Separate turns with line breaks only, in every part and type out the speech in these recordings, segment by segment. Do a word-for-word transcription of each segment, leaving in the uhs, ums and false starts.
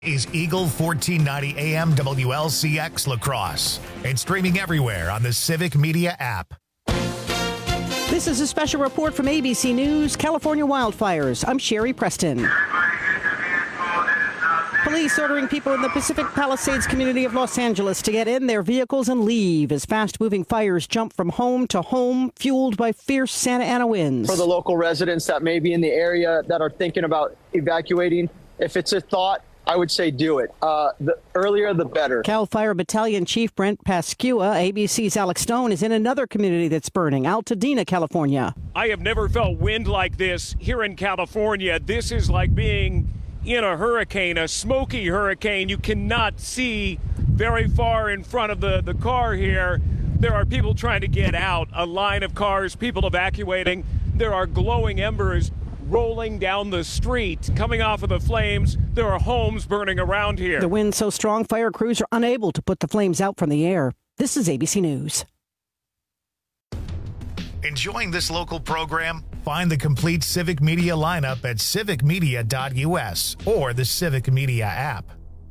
Is Eagle fourteen ninety A M W L C X La Crosse and streaming everywhere on the Civic Media app.
This is a special report from A B C News, California wildfires. I'm Sherry Preston. Police ordering people in the Pacific Palisades community of Los Angeles to get in their vehicles and leave as fast-moving fires jump from home to home, fueled by fierce Santa Ana winds.
For the local residents that may be in the area that are thinking about evacuating, if it's a thought, I would say do it. Uh, the earlier, the better.
Cal Fire Battalion Chief Brent Pascua, A B C's Alex Stone, is in another community that's burning, Altadena, California.
I have never felt wind like this here in California. This is like being in a hurricane, a smoky hurricane. You cannot see very far in front of the, the car here. There are people trying to get out, a line of cars, people evacuating. There are glowing embers rolling down the street, coming off of the flames. There are homes burning around here.
The wind's so strong, fire crews are unable to put the flames out from the air. This is A B C News.
Enjoying this local program? Find the complete Civic Media lineup at civic media dot U S or the Civic Media app.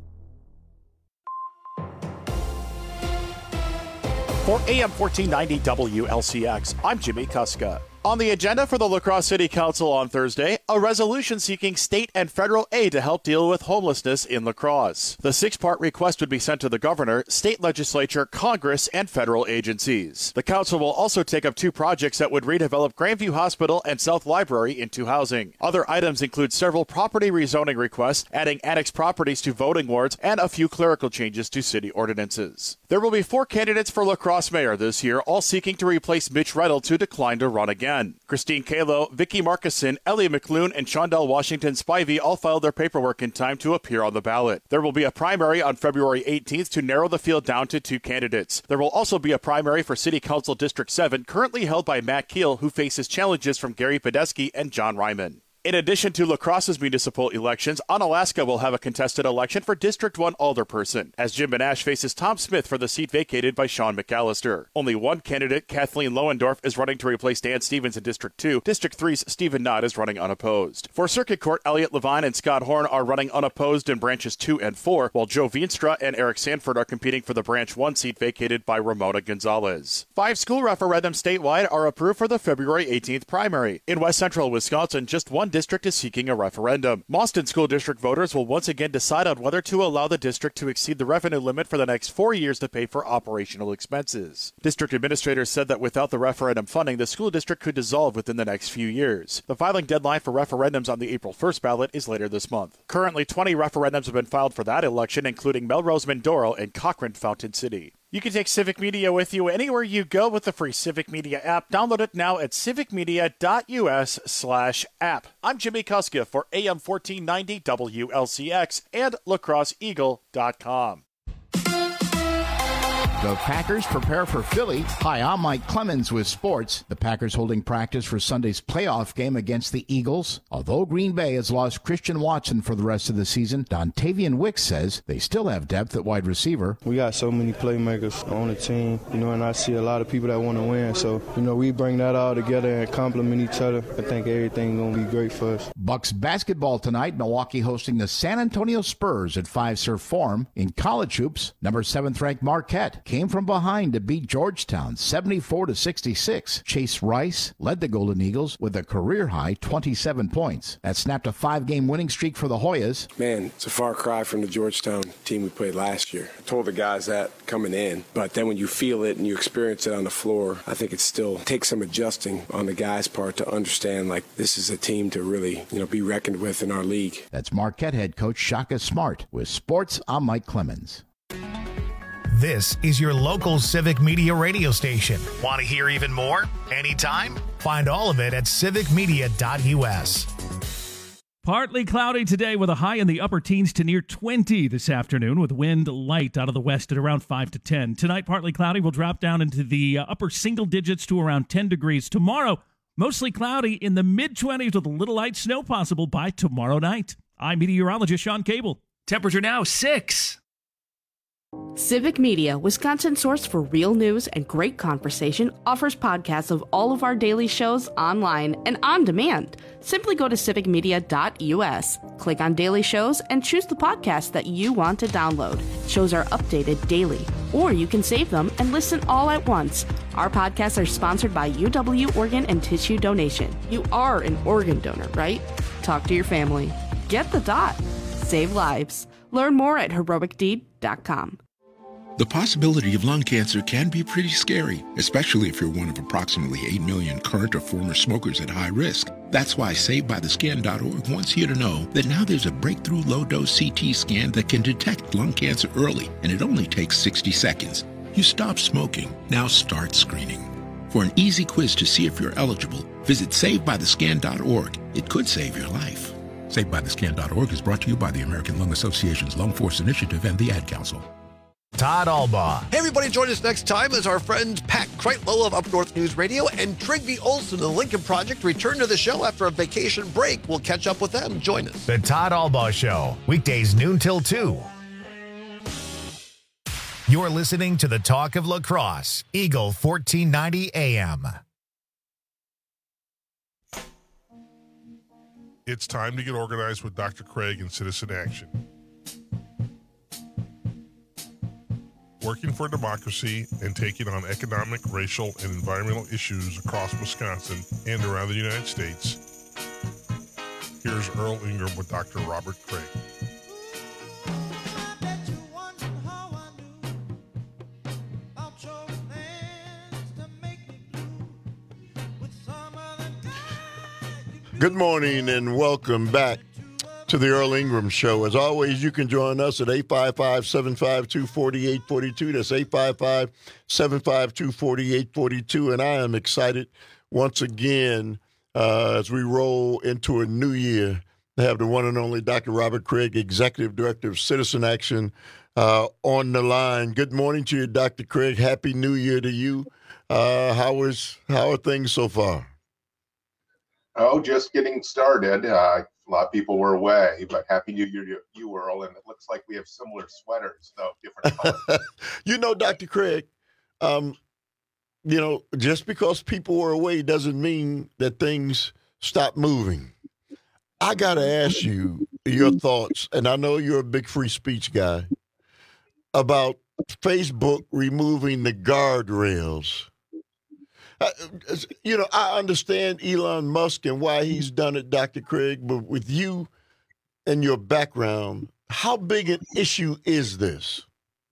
For A M fourteen ninety W L C X, I'm Jimmy Kuska. On the agenda for the La Crosse City Council on Thursday, a resolution seeking state and federal aid to help deal with homelessness in La Crosse. The six-part request would be sent to the governor, state legislature, Congress, and federal agencies. The council will also take up two projects that would redevelop Grandview Hospital and South Library into housing. Other items include several property rezoning requests, adding annex properties to voting wards, and a few clerical changes to city ordinances. There will be four candidates for La Crosse mayor this year, all seeking to replace Mitch Redl, who declined to run again. Christine Kalo, Vicky Markison, Ellie McLoone, and Shondell Washington Spivey all filed their paperwork in time to appear on the ballot. There will be a primary on February eighteenth to narrow the field down to two candidates. There will also be a primary for City Council District seven, currently held by Matt Keel, who faces challenges from Gary Podesky and John Ryman. In addition to La Crosse's municipal elections, Onalaska will have a contested election for District one alderperson, as Jim Benash faces Tom Smith for the seat vacated by Sean McAllister. Only one candidate, Kathleen Lohendorf, is running to replace Dan Stevens in District two. District three's Stephen Knott is running unopposed. For Circuit Court, Elliot Levine and Scott Horn are running unopposed in Branches two and four, while Joe Veenstra and Eric Sanford are competing for the Branch one seat vacated by Ramona Gonzalez. Five school referendums statewide are approved for the February eighteenth primary. In West Central Wisconsin, just one district is seeking a referendum. Mauston School District voters will once again decide on whether to allow the district to exceed the revenue limit for the next four years to pay for operational expenses. District administrators said that without the referendum funding, the school district could dissolve within the next few years. The filing deadline for referendums on the April first ballot is later this month. Currently, twenty referendums have been filed for that election, including Melrose Mindoro and Cochrane Fountain City. You can take Civic Media with you anywhere you go with the free Civic Media app. Download it now at civic media dot U S slash app. I'm Jimmy Kuska for A M fourteen ninety W L C X and La Crosse Eagle dot com.
The Packers prepare for Philly. Hi, I'm Mike Clemens with sports. The Packers holding practice for Sunday's playoff game against the Eagles. Although Green Bay has lost Christian Watson for the rest of the season, Dontavian Wicks says they still have depth at wide receiver.
We got so many playmakers on the team, you know, and I see a lot of people that want to win. So, you know, we bring that all together and complement each other. I think everything's going to be great for us.
Bucks basketball tonight. Milwaukee hosting the San Antonio Spurs at Five Surf Forum. In college hoops, number seventh ranked Marquette came from behind to beat Georgetown seventy-four to sixty-six. Chase Rice led the Golden Eagles with a career-high twenty-seven points. That snapped a five-game winning streak for the Hoyas.
Man, it's a far cry from the Georgetown team we played last year. I told the guys that coming in, but then when you feel it and you experience it on the floor, I think it still takes some adjusting on the guys' part to understand, like, this is a team to really, you know, be reckoned with in our league.
That's Marquette head coach Shaka Smart. With sports, I'm Mike Clemens.
This is your local Civic Media radio station. Want to hear even more? Anytime? Find all of it at civic media dot U S.
Partly cloudy today with a high in the upper teens to near twenty this afternoon, with wind light out of the west at around five to ten. Tonight, partly cloudy will drop down into the upper single digits to around ten degrees. Tomorrow, mostly cloudy in the mid-twenties with a little light snow possible by tomorrow night. I'm meteorologist Sean Cable.
Temperature now six. Civic Media, Wisconsin's source for real news and great conversation, offers podcasts of all of our daily shows online and on demand. Simply go to civic media dot u s, click on daily shows, and choose the podcast that you want to download. Shows are updated daily, or you can save them and listen all at once. Our podcasts are sponsored by U W Organ and Tissue Donation. You are an organ donor, right? Talk to your family. Get the dot. Save lives. Learn more at heroic deed dot com.
The possibility of lung cancer can be pretty scary, especially if you're one of approximately eight million current or former smokers at high risk. That's why Saved By The Scan dot org wants you to know that now there's a breakthrough low-dose C T scan that can detect lung cancer early, and it only takes sixty seconds. You stop smoking, now start screening. For an easy quiz to see if you're eligible, visit Saved By The Scan dot org. It could save your life. Saved By The Scan dot org is brought to you by the American Lung Association's Lung Force Initiative and the Ad Council.
Todd Albaugh.
Hey, everybody, join us next time as our friends Pat Kreitlow of Up North News Radio and Trigby Olson of the Lincoln Project return to the show after a vacation break. We'll catch up with them. Join us.
The Todd Albaugh Show, weekdays noon till two. You're listening to the Talk of La Crosse, Eagle fourteen ninety A M.
It's time to get organized with Doctor Craig and Citizen Action. Working for democracy and taking on economic, racial, and environmental issues across Wisconsin and around the United States. Here's Earl Ingram with Doctor Robert Craig.
Good morning and welcome back to the Earl Ingram Show. As always, you can join us at eight five five, seven five two, four eight four two. That's eight five five, seven five two, four eight four two. And I am excited once again uh, as we roll into a new year to have the one and only Doctor Robert Craig, Executive Director of Citizen Action, uh, on the line. Good morning to you, Doctor Craig. Happy New Year to you. Uh, how is how are things so far?
Oh, just getting started. Uh, a lot of people were away, but Happy New Year to you, Earl. And it looks like we have similar sweaters, though different colors.
You know, Doctor Craig, um, you know, just because people were away doesn't mean that things stop moving. I got to ask you your thoughts, and I know you're a big free speech guy, about Facebook removing the guardrails. Uh, you know, I understand Elon Musk and why he's done it, Doctor Craig, but with you and your background, how big an issue is this?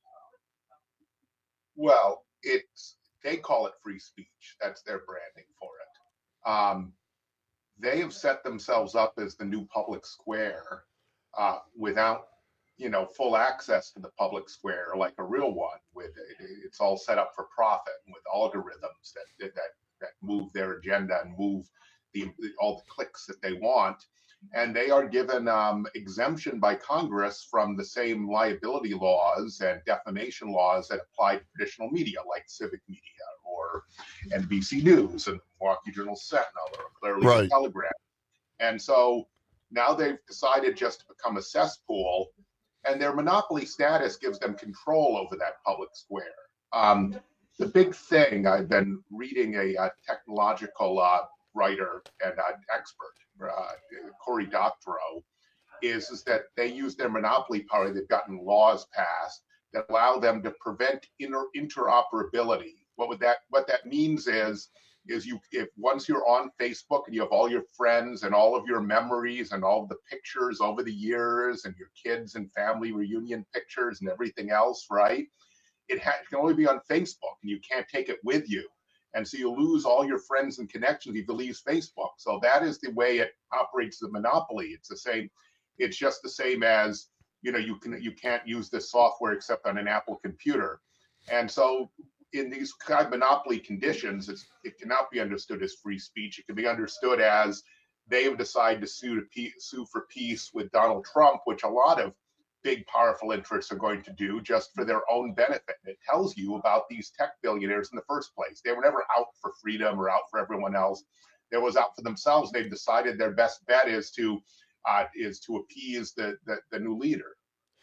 Well, it's they call it free speech. That's their branding for it. Um, they have set themselves up as the new public square uh, without, you know, full access to the public square like a real one. With it, it's all set up for profit and with algorithms that that that move their agenda and move the all the clicks that they want. And they are given um, exemption by Congress from the same liability laws and defamation laws that apply to traditional media, like Civic Media or N B C News and Milwaukee Journal Sentinel or Clearly
Right.
Telegram. And so now they've decided just to become a cesspool. And their monopoly status gives them control over that public square. Um, the big thing, I've been reading a, a technological uh, writer and uh, expert, uh, Cory Doctorow, is, is that they use their monopoly power. They've gotten laws passed that allow them to prevent inter- interoperability. What would that? What that means is, is you if once you're on Facebook and you have all your friends and all of your memories and all of the pictures over the years and your kids and family reunion pictures and everything else, right? It, ha- it can only be on Facebook and you can't take it with you. And so you lose all your friends and connections if you leave Facebook. So that is the way it operates the monopoly. It's the same. It's just the same as, you know, you can you can't use this software except on an Apple computer. And so in these kind of monopoly conditions, it's, it cannot be understood as free speech. It can be understood as they have decided to sue to pe- sue for peace with Donald Trump, which a lot of big, powerful interests are going to do just for their own benefit. And it tells you about these tech billionaires in the first place. They were never out for freedom or out for everyone else. They was out for themselves. They've decided their best bet is to uh, is to appease the, the the new leader.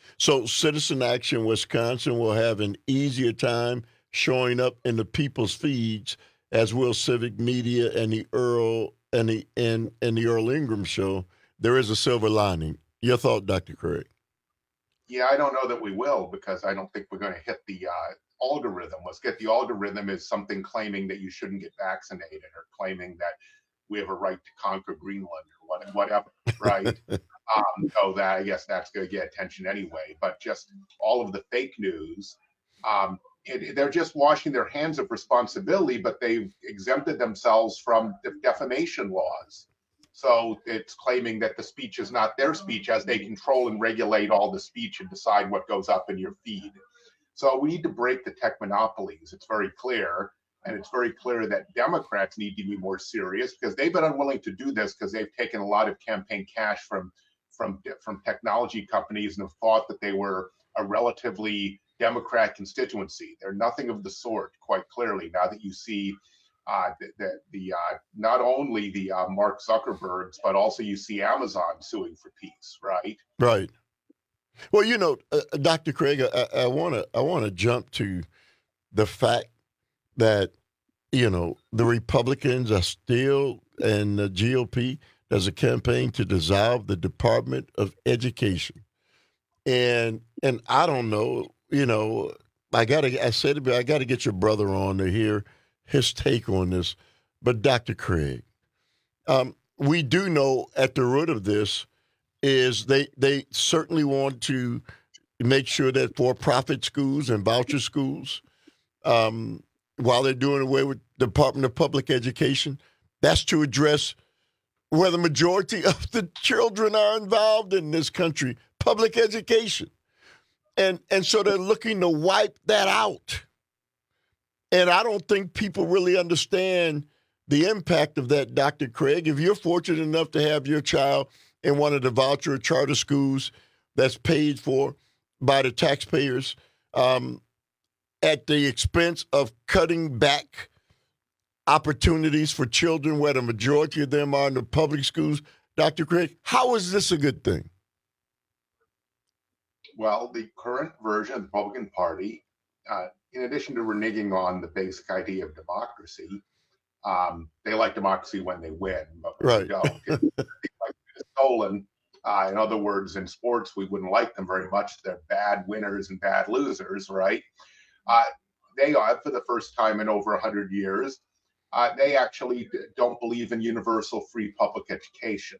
So Citizen Action Wisconsin will have an easier time showing up in the people's feeds, as will Civic Media and the Earl and the and, and the Earl Ingram Show. There is a silver lining. Your thought, Doctor Craig?
Yeah, I don't know that we will, because I don't think we're going to hit the uh, algorithm. Let's get the algorithm is something claiming that you shouldn't get vaccinated, or claiming that we have a right to conquer Greenland, or whatever, right? um, so that I guess that's going to get attention anyway. But just all of the fake news, um, it, they're just washing their hands of responsibility, but they've exempted themselves from the defamation laws. So it's claiming that the speech is not their speech, as they control and regulate all the speech and decide what goes up in your feed. So we need to break the tech monopolies. It's very clear. And it's very clear that Democrats need to be more serious, because they've been unwilling to do this because they've taken a lot of campaign cash from, from, from technology companies and have thought that they were a relatively Democrat constituency. They're nothing of the sort, quite clearly, now that you see Uh, the the, the uh, not only the uh, Mark Zuckerbergs, but also you see Amazon suing for peace, right?
Right. Well, you know, uh, Doctor Craig, I want to I want to jump to the fact that, you know, the Republicans are still, and the G O P, there's a campaign to dissolve the Department of Education, and and I don't know, you know, I gotta I said I got to get your brother on to hear his take on this. But Doctor Craig, um, we do know at the root of this is they they certainly want to make sure that for-profit schools and voucher schools, um, while they're doing away with the Department of Public Education, that's to address where the majority of the children are involved in this country, public education. And and so they're looking to wipe that out. And I don't think people really understand the impact of that, Doctor Craig. If you're fortunate enough to have your child in one of the voucher or charter schools that's paid for by the taxpayers, um, at the expense of cutting back opportunities for children where the majority of them are in the public schools, Doctor Craig, how is this a good thing?
Well, the current version of the Republican Party, uh, in addition to reneging on the basic idea of democracy, um, they like democracy when they win, but when
right.
they don't, it's like it's stolen. Uh, in other words, in sports, we wouldn't like them very much. They're bad winners and bad losers, right? Uh, they are, for the first time in over one hundred years, uh, they actually don't believe in universal free public education.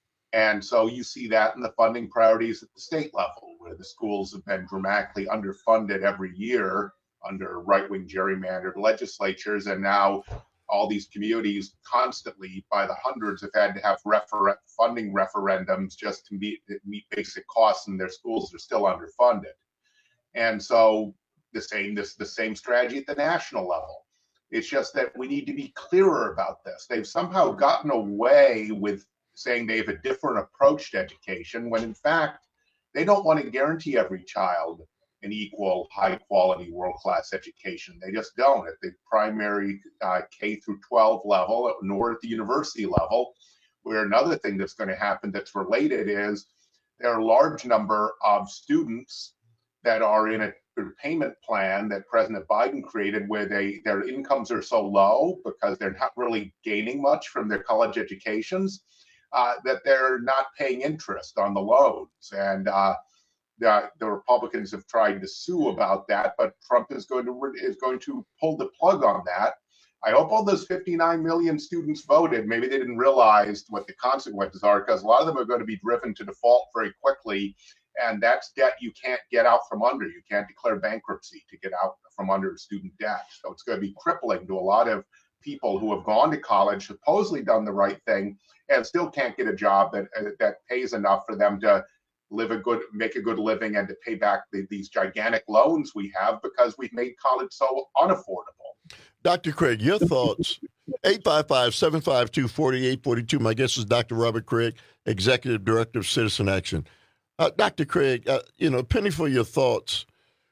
And so you see that in the funding priorities at the state level, where the schools have been dramatically underfunded every year under right-wing gerrymandered legislatures. And now all these communities constantly, by the hundreds, have had to have refer- funding referendums just to meet, meet basic costs, and their schools are still underfunded. And so the same, this, the same strategy at the national level. It's just that we need to be clearer about this. They've somehow gotten away with saying they have a different approach to education, when in fact, they don't want to guarantee every child an equal, high-quality, world-class education. They just don't at the primary uh, K through twelve level, nor at the university level, where another thing that's going to happen that's related is there are a large number of students that are in a payment plan that President Biden created, where they their incomes are so low because they're not really gaining much from their college educations, uh, that they're not paying interest on the loans. And uh, the, the Republicans have tried to sue about that, but Trump is going to is going to pull the plug on that. I hope all those fifty-nine million students voted. Maybe they didn't realize what the consequences are, because a lot of them are going to be driven to default very quickly. And that's debt you can't get out from under. You can't declare bankruptcy to get out from under student debt. So it's going to be crippling to a lot of people who have gone to college, supposedly done the right thing, and still can't get a job that uh, that pays enough for them to live a good, make a good living, and to pay back the, these gigantic loans we have because we've made college so unaffordable.
Doctor Craig, your thoughts? eight five five, seven five two, four eight four two. My guest is Doctor Robert Craig, Executive Director of Citizen Action. Uh, Doctor Craig, uh, you know, penny for your thoughts.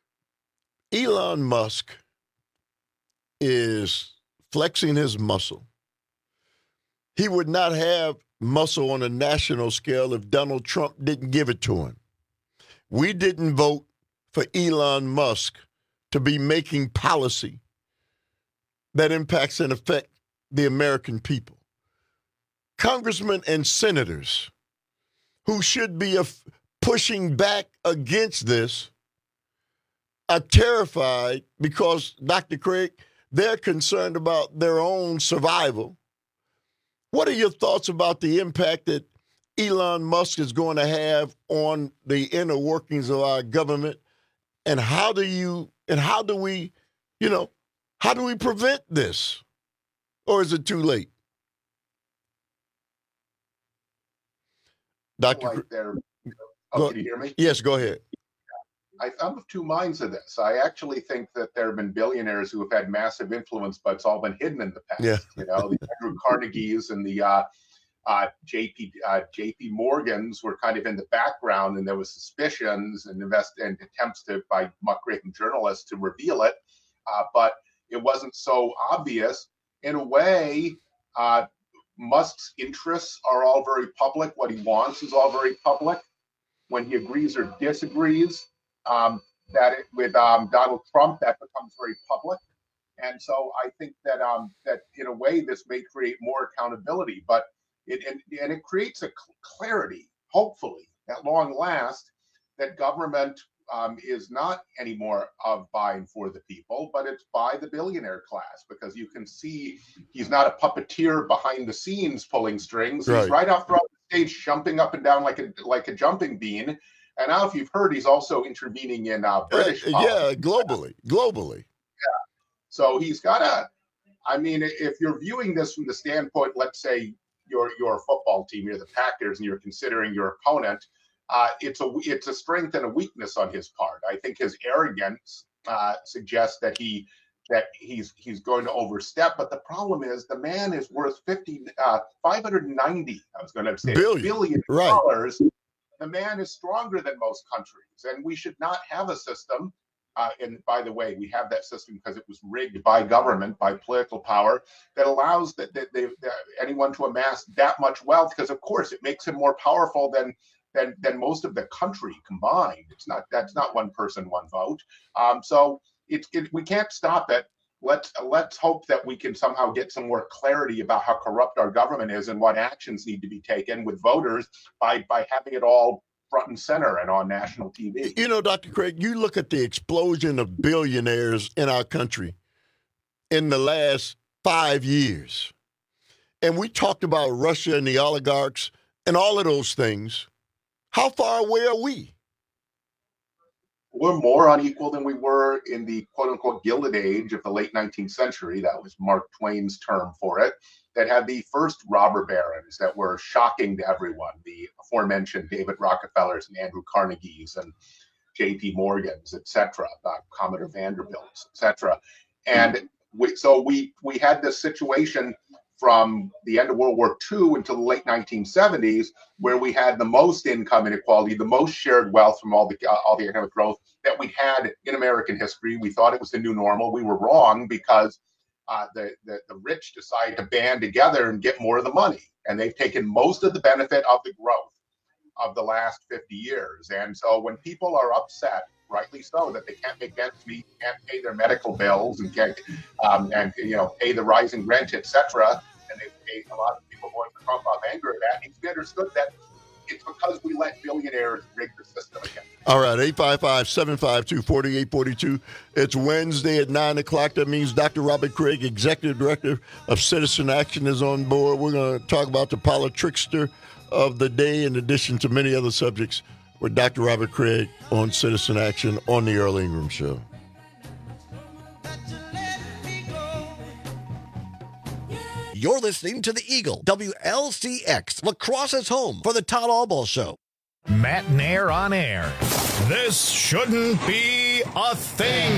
Elon Musk is flexing his muscle. He would not have muscle on a national scale if Donald Trump didn't give it to him. We didn't vote for Elon Musk to be making policy that impacts and affects the American people. Congressmen and senators who should be af- pushing back against this are terrified because, Doctor Craig, they're concerned about their own survival. What are your thoughts about the impact that Elon Musk is going to have on the inner workings of our government? And how do you, and how do we, you know, how do we prevent this? Or is it too late? Doctor
Like they're, oh, can you hear me?
Yes, go ahead.
I, I'm of two minds of this. I actually think that there have been billionaires who have had massive influence, but it's all been hidden in the past.
Yeah.
You know, the Andrew Carnegies and the uh, uh, J P uh, J P Morgans were kind of in the background, and there was suspicions and invest and attempts to by muckraking journalists to reveal it, uh, but it wasn't so obvious. In a way, uh, Musk's interests are all very public. What he wants is all very public. When he agrees or disagrees, um, that it, with um, Donald Trump, that becomes very public. And so I think that um, that in a way this may create more accountability, but it and, and it creates a cl- clarity, hopefully, at long last, that government um, is not anymore of by and for the people, but it's by the billionaire class, because you can see he's not a puppeteer behind the scenes pulling strings.
Right.
He's right up front of the stage, jumping up and down like a like a jumping bean. And now, if you've heard, he's also intervening in uh, British
uh, yeah, globally, globally.
Yeah. So he's got a. I mean, if you're viewing this from the standpoint, let's say you're you're a football team, you're the Packers, and you're considering your opponent, uh, it's a it's a strength and a weakness on his part. I think his arrogance uh, suggests that he that he's he's going to overstep. But the problem is, the man is worth fifty, uh, five hundred ninety. I was going to say
billion,
billion
right.
dollars. The man is stronger than most countries, and we should not have a system. Uh, and by the way, we have that system because it was rigged by government, by political power, that allows that, that, they, that anyone to amass that much wealth. Because of course, it makes him more powerful than than than most of the country combined. It's not that's not one person, one vote. Um, so it's it, we can't stop it. Let's let's hope that we can somehow get some more clarity about how corrupt our government is and what actions need to be taken with voters by by having it all front and center and on national T V.
You know, Doctor Craig, you look at the explosion of billionaires in our country in the last five years, and we talked about Russia and the oligarchs and all of those things. How far away are we?
We're more unequal than we were in the quote-unquote Gilded Age of the late nineteenth century. That was Mark Twain's term for it. That had the first robber barons that were shocking to everyone. The aforementioned David Rockefellers and Andrew Carnegies and J P Morgans, et cetera, uh, Commodore Vanderbilts, et cetera. And we, so we we had this situation from the end of World War Two until the late nineteen seventies, where we had the most income inequality, the most shared wealth from all the uh, all the economic growth that we had in American history. We thought it was the new normal. We were wrong because uh, the, the the rich decided to band together and get more of the money, and they've taken most of the benefit of the growth of the last fifty years. And so when people are upset, rightly so, that they can't make ends meet, can't pay their medical bills, and can't um, and you know pay the rising rent, et cetera, and they've made a lot of people going for Trump off anger at that. It needs to be understood that it's because we let billionaires rig the system again.
All right, eight five five, seven five two, four eight four two. It's Wednesday at nine o'clock. That means Doctor Robert Craig, Executive Director of Citizen Action, is on board. We're going to talk about the politrickster of the day, in addition to many other subjects, with Doctor Robert Craig on Citizen Action on the Earl Ingram Show.
You're listening to the Eagle, W L C X, Lacrosse's home for the Todd Albaugh Show.
Matt Nair on air. This shouldn't be a thing.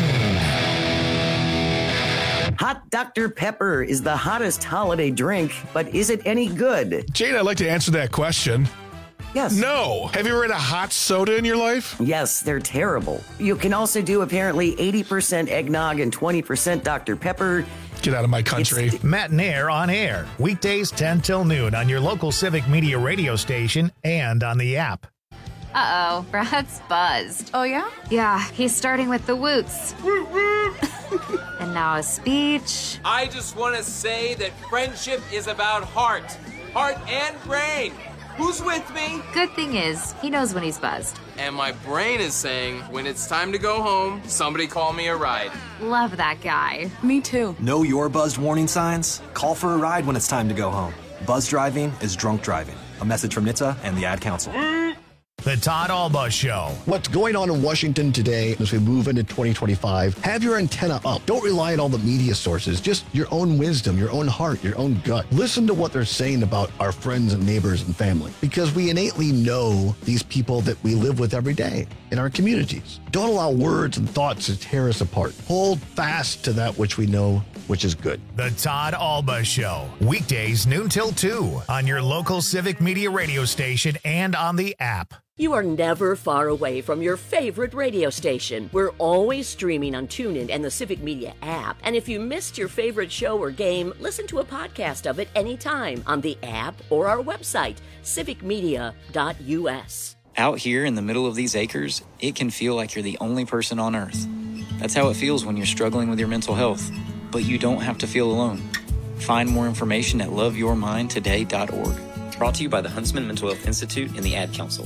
Hot Doctor Pepper is the hottest holiday drink, but is it any good?
Jane, I'd like to answer that question.
Yes.
No. Have you ever had a hot soda in your life?
Yes, they're terrible. You can also do apparently eighty percent eggnog and twenty percent Doctor Pepper.
Get out of my country.
It's Matt Nair on air. Weekdays ten till noon on your local Civic Media radio station and on the app.
Uh-oh, Brad's buzzed.
Oh, yeah?
Yeah, he's starting with the woots. And now a speech.
I just want to say that friendship is about heart. Heart and brain. Who's with me?
Good thing is, he knows when he's buzzed.
And my brain is saying, when it's time to go home, somebody call me a ride.
Love that guy.
Me too.
Know your buzzed warning signs? Call for a ride when it's time to go home. Buzz driving is drunk driving. A message from N H T S A and the Ad Council.
The Todd Alba Show.
What's going on in Washington today as we move into twenty twenty-five? Have your antenna up. Don't rely on all the media sources. Just your own wisdom, your own heart, your own gut. Listen to what they're saying about our friends and neighbors and family, because we innately know these people that we live with every day in our communities. Don't allow words and thoughts to tear us apart. Hold fast to that which we know, which is good.
The Todd Alba Show. Weekdays noon till two on your local Civic Media radio station and on the app.
You are never far away from your favorite radio station. We're always streaming on TuneIn and the Civic Media app. And if you missed your favorite show or game, listen to a podcast of it anytime on the app or our website, civic media dot u s.
Out here in the middle of these acres, it can feel like you're the only person on Earth. That's how it feels when you're struggling with your mental health. But you don't have to feel alone. Find more information at love your mind today dot org. Brought to you by the Huntsman Mental Health Institute and the Ad Council.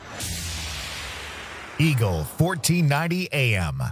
Eagle fourteen ninety A M.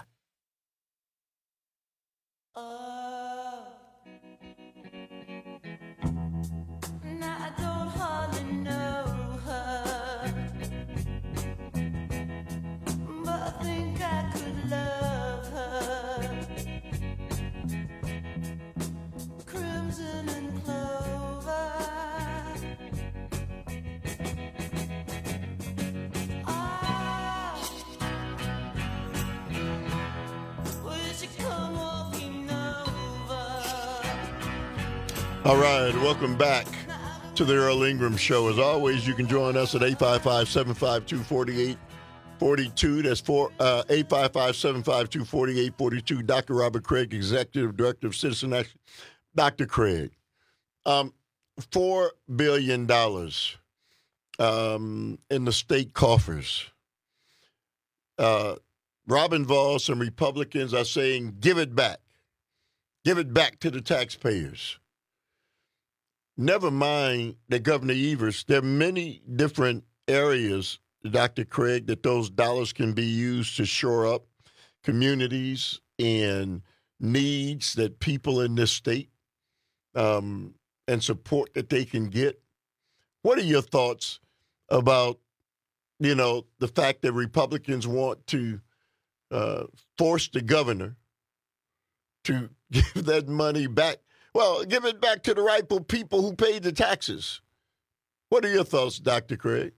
All right, welcome back to the Earl Ingram Show. As always, you can join us at eight five five, seven five two, four eight four two. That's for, uh, eight five five, seven five two, four eight four two. Doctor Robert Craig, Executive Director of Citizen Action. Doctor Craig, um, four billion dollars um, in the state coffers. Uh, Robin Voss and Republicans are saying, give it back. Give it back to the taxpayers. Never mind that Governor Evers, there are many different areas, Doctor Craig, that those dollars can be used to shore up communities and needs that people in this state um, and support that they can get. What are your thoughts about, you know, the fact that Republicans want to uh, force the governor to give that money back? Well, give it back to the rightful people who paid the taxes. What are your thoughts, Doctor Craig?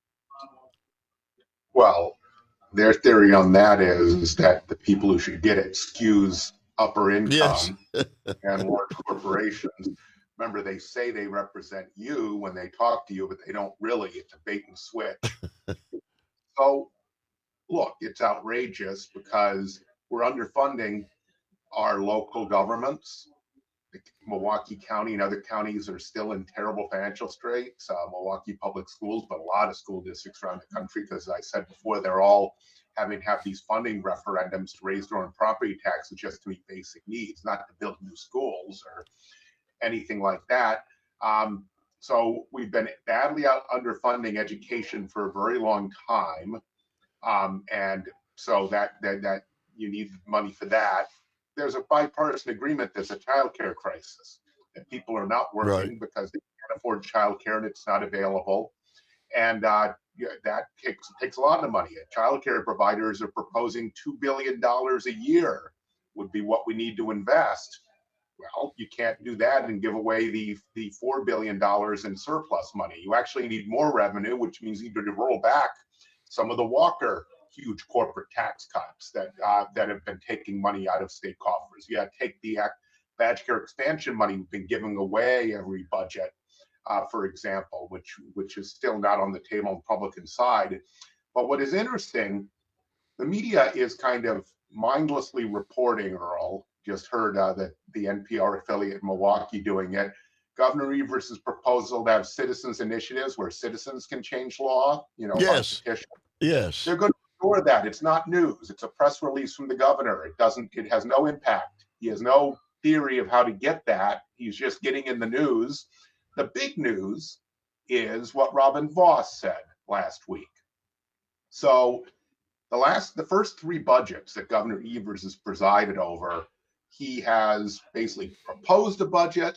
Well, their theory on that is, is that the people who should get it skews upper income yes. and large corporations. Remember, they say they represent you when they talk to you, but they don't really. It's a bait and switch. So, look, it's outrageous because we're underfunding our local governments. Milwaukee County and other counties are still in terrible financial straits. Uh, Milwaukee Public Schools, but a lot of school districts around the country, because as I said before, they're all having to have these funding referendums to raise their own property taxes just to meet basic needs, not to build new schools or anything like that. Um, so we've been badly out underfunding education for a very long time. Um, and so that, that, that you need money for that. There's a bipartisan agreement. There's a child care crisis, and people are not working right. because they can't afford child care and it's not available. And uh, yeah, that takes, takes a lot of money. Child care providers are proposing two billion dollars a year would be what we need to invest. Well, you can't do that and give away the, the four billion dollars in surplus money. You actually need more revenue, which means you need to roll back some of the Walker huge corporate tax cuts that uh, that have been taking money out of state coffers. You got to take the uh, badge care expansion money we've been giving away every budget, uh, for example, which which is still not on the table on the Republican side. But what is interesting, the media is kind of mindlessly reporting, Earl. Just heard uh, that the N P R affiliate in Milwaukee doing it. Governor Evers' proposal to have citizens initiatives where citizens can change law, you know,
yes.
petition.
Yes.
They're going to ignore that. It's not news. It's a press release from the governor. It doesn't, it has no impact. He has no theory of how to get that. He's just getting in the news. The big news is what Robin Vos said last week. So the last, the first three budgets that Governor Evers has presided over, he has basically proposed a budget.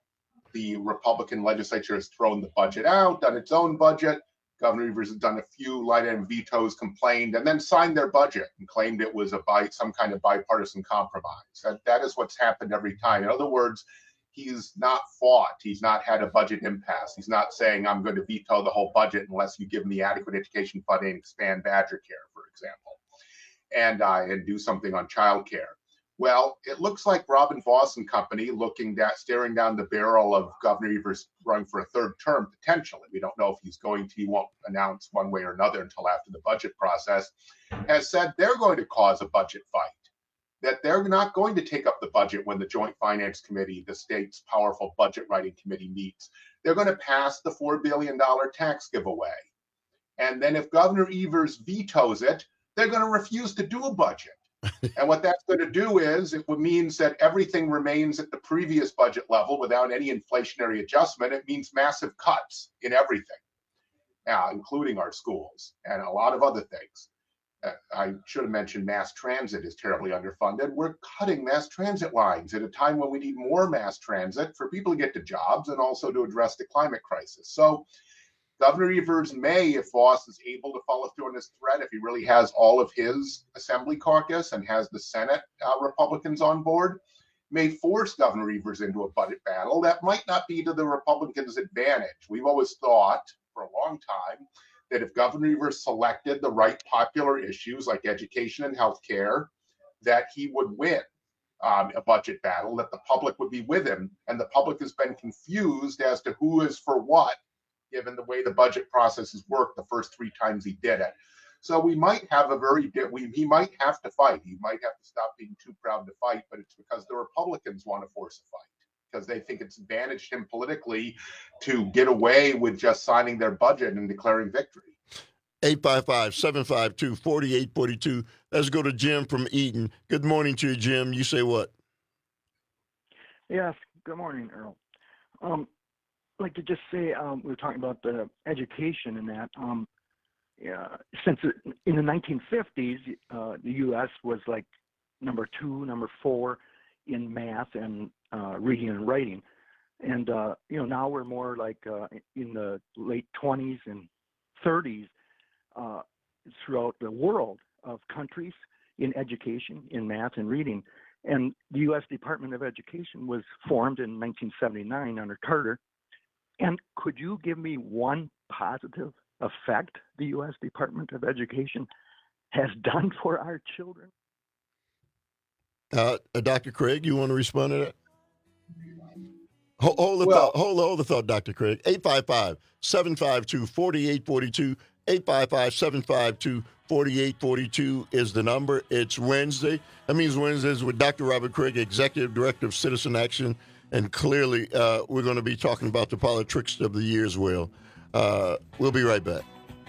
The Republican legislature has thrown the budget out, done its own budget. Governor Evers has done a few light end vetoes, complained, and then signed their budget and claimed it was a by some kind of bipartisan compromise. That, that is what's happened every time. In other words, he's not fought. He's not had a budget impasse. He's not saying, I'm going to veto the whole budget unless you give me adequate education funding, expand Badger Care, for example, and, uh, and do something on childcare. Well, it looks like Robin Vos and company looking at staring down the barrel of Governor Evers running for a third term, potentially. We don't know if he's going to, he won't announce one way or another until after the budget process, has said they're going to cause a budget fight, that they're not going to take up the budget when the Joint Finance Committee, the state's powerful budget writing committee, meets. They're going to pass the four billion dollars tax giveaway. And then if Governor Evers vetoes it, they're going to refuse to do a budget. And what that's going to do is it means that everything remains at the previous budget level without any inflationary adjustment. It means massive cuts in everything, uh, including our schools and a lot of other things. Uh, I should have mentioned mass transit is terribly underfunded. We're cutting mass transit lines at a time when we need more mass transit for people to get to jobs and also to address the climate crisis. So Governor Evers may, if Vos is able to follow through on this threat, if he really has all of his assembly caucus and has the Senate uh, Republicans on board, may force Governor Evers into a budget battle that might not be to the Republicans' advantage. We've always thought for a long time that if Governor Evers selected the right popular issues like education and healthcare, that he would win um, a budget battle, that the public would be with him. And the public has been confused as to who is for what, given the way the budget process has worked the first three times he did it. So we might have a very, we, he might have to fight. He might have to stop being too proud to fight, but it's because the Republicans want to force a fight because they think it's advantaged him politically to get away with just signing their budget and declaring victory.
eight five five, seven five two, four eight four two. Let's go to Jim from Eaton. Good morning to you, Jim. You say what?
Yes, good morning, Earl. Um, I'd like to just say um, we were talking about the education and that. Um, yeah, since it, in the nineteen fifties, uh, the U S was like number two, number four in math and uh, reading and writing, and uh, you know now we're more like uh, in the late twenties and thirties uh, throughout the world of countries in education, in math and reading. And the U S Department of Education was formed in nineteen seventy-nine under Carter. And could you give me one positive effect the U S Department of Education has done for our children?
Uh, uh, Doctor Craig, you want to respond to that? Hold, hold the
well,
thought, hold, hold the thought, Doctor Craig. eight five five, seven five two, four eight four two. eight five five, seven five two, four eight four two is the number. It's Wednesday. That means Wednesdays with Doctor Robert Craig, Executive Director of Citizen Action. And clearly, uh, we're going to be talking about the politics of the year as well. Uh, we'll be right back.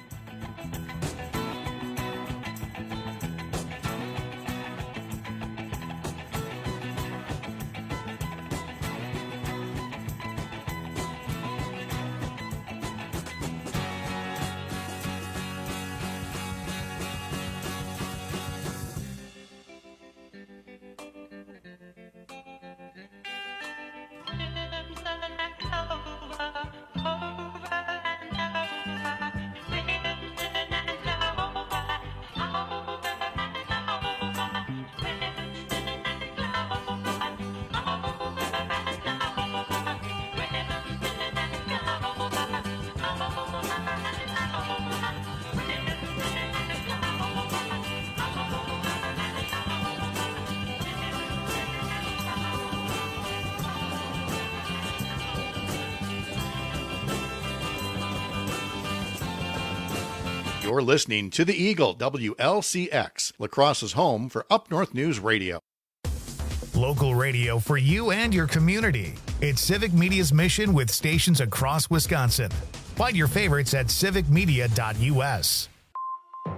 You're listening to The Eagle, W L C X, La Crosse's home for Up North News Radio.
Local radio for you and your community. It's Civic Media's mission with stations across Wisconsin. Find your favorites at civic media dot U S.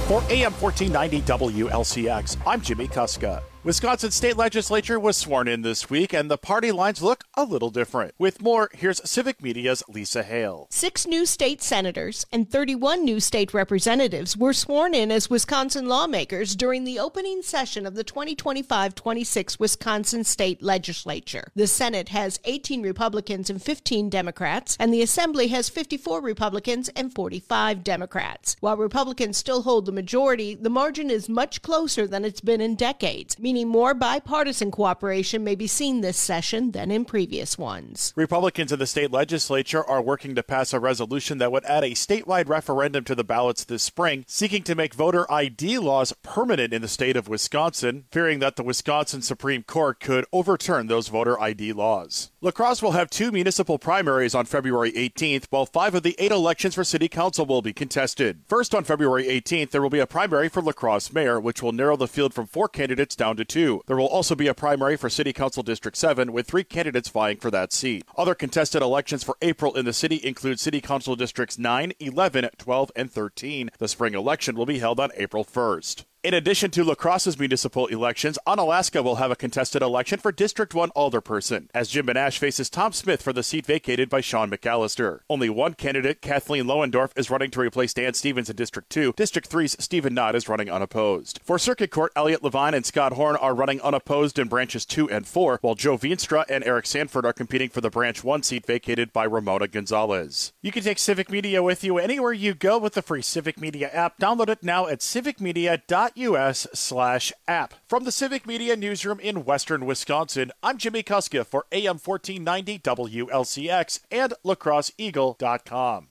For A M fourteen ninety W L C X, I'm Jimmy Kuska. Wisconsin state legislature was sworn in this week, and the party lines look a little different. With more, here's Civic Media's Lisa Hale.
Six new state senators and thirty-one new state representatives were sworn in as Wisconsin lawmakers during the opening session of the twenty twenty-five twenty-six Wisconsin state legislature. The Senate has eighteen Republicans and fifteen Democrats, and the Assembly has fifty-four Republicans and forty-five Democrats. While Republicans still hold the majority, the margin is much closer than it's been in decades, meaning more bipartisan cooperation may be seen this session than in previous ones.
Republicans in the state legislature are working to pass a resolution that would add a statewide referendum to the ballots this spring, seeking to make voter I D laws permanent in the state of Wisconsin, fearing that the Wisconsin Supreme Court could overturn those voter I D laws. La Crosse will have two municipal primaries on February eighteenth, while five of the eight elections for city council will be contested. First, on February eighteenth, there will be a primary for La Crosse mayor, which will narrow the field from four candidates down to two. There will also be a primary for City Council District seven, with three candidates vying for that seat. Other contested elections for April in the city include City Council Districts nine, eleven, twelve, and thirteen. The spring election will be held on April first. In addition to La Crosse's municipal elections, Onalaska will have a contested election for District one alderperson, as Jim Benash faces Tom Smith for the seat vacated by Sean McAllister. Only one candidate, Kathleen Lohendorf, is running to replace Dan Stevens in District two. District three's Stephen Knott is running unopposed. For Circuit Court, Elliot Levine and Scott Horn are running unopposed in Branches two and four, while Joe Veenstra and Eric Sanford are competing for the Branch one seat vacated by Ramona Gonzalez. You can take Civic Media with you anywhere you go with the free Civic Media app. Download it now at civicmedia dot us slash app. From the Civic Media Newsroom in Western Wisconsin, I'm Jimmy Kuska for A M fourteen ninety W L C X and La Crosse Eagle dot com.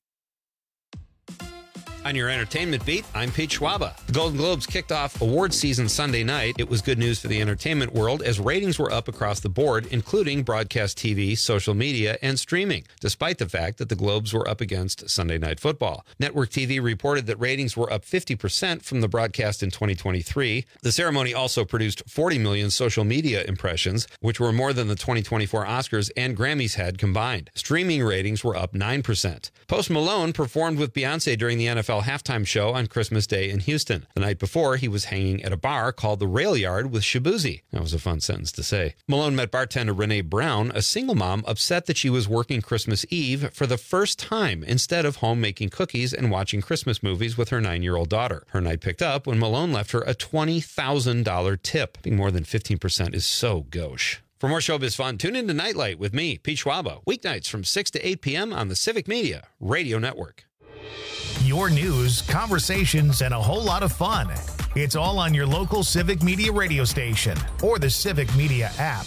On your entertainment beat, I'm Pete Schwaba. The Golden Globes kicked off award season Sunday night. It was good news for the entertainment world as ratings were up across the board, including broadcast T V, social media, and streaming, despite the fact that the Globes were up against Sunday Night Football. Network T V reported that ratings were up fifty percent from the broadcast in twenty twenty-three. The ceremony also produced forty million social media impressions, which were more than the twenty twenty-four Oscars and Grammys had combined. Streaming ratings were up nine percent. Post Malone performed with Beyonce during the N F L halftime show on Christmas Day in Houston. The night before, he was hanging at a bar called the Rail Yard with Shabuzi. That was a fun sentence to say. Malone met bartender Renee Brown, a single mom upset that she was working Christmas Eve for the first time instead of home making cookies and watching Christmas movies with her nine-year-old daughter. Her night picked up when Malone left her a twenty thousand dollars tip. Being more than fifteen percent is so gauche. For more showbiz fun, tune in to Nightlight with me, Pete Schwaba, weeknights from six to eight p.m. on the Civic Media Radio Network.
Your news, conversations, and a whole lot of fun. It's all on your local Civic Media radio station or the Civic Media app.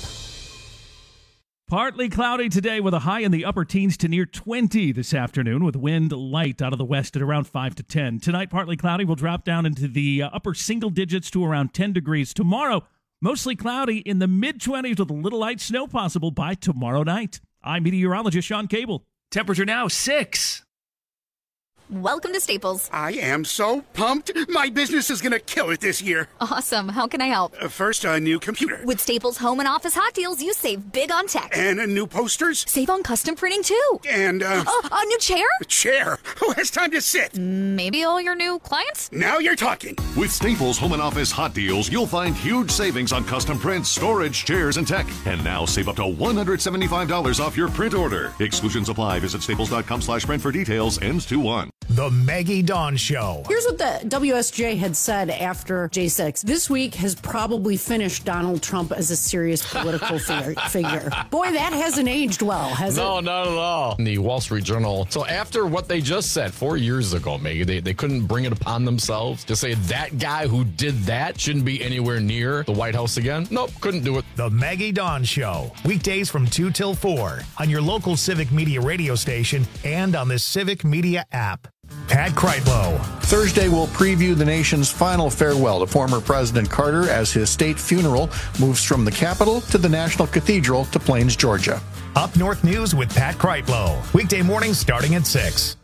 Partly cloudy today with a high in the upper teens to near twenty this afternoon, with wind light out of the west at around five to ten. Tonight, partly cloudy will drop down into the uh, upper single digits to around ten degrees. Tomorrow, mostly cloudy in the mid-twenties with a little light snow possible by tomorrow night. I'm meteorologist Sean Cable. Temperature now six.
Welcome to Staples.
I am so pumped. My business is going to kill it this year.
Awesome. How can I help?
Uh, first, a new computer.
With Staples Home and Office Hot Deals, you save big on tech.
And a new posters.
Save on custom printing, too.
And, uh...
Oh, a new chair?
A chair? Who has time to sit?
Maybe all your new clients?
Now you're talking.
With Staples Home and Office Hot Deals, you'll find huge savings on custom prints, storage, chairs, and tech. And now save up to one hundred seventy-five dollars off your print order. Exclusions apply. Visit staples.com slash print for details. Ends two one.
The Maggie Dawn Show.
Here's what the W S J had said after J six. This week has probably finished Donald Trump as a serious political figure. figure. Boy, that hasn't aged well, has
no,
it?
No, not at all. In the Wall Street Journal. So after what they just said four years ago, Maggie, they, they couldn't bring it upon themselves to say that guy who did that shouldn't be anywhere near the White House again. Nope, couldn't do it.
The Maggie Dawn Show. Weekdays from two till four on your local Civic Media radio station and on the Civic Media app. Pat Kreitlow.
Thursday will preview the nation's final farewell to former President Carter as his state funeral moves from the Capitol to the National Cathedral to Plains, Georgia.
Up North News with Pat Kreitlow. Weekday mornings starting at six.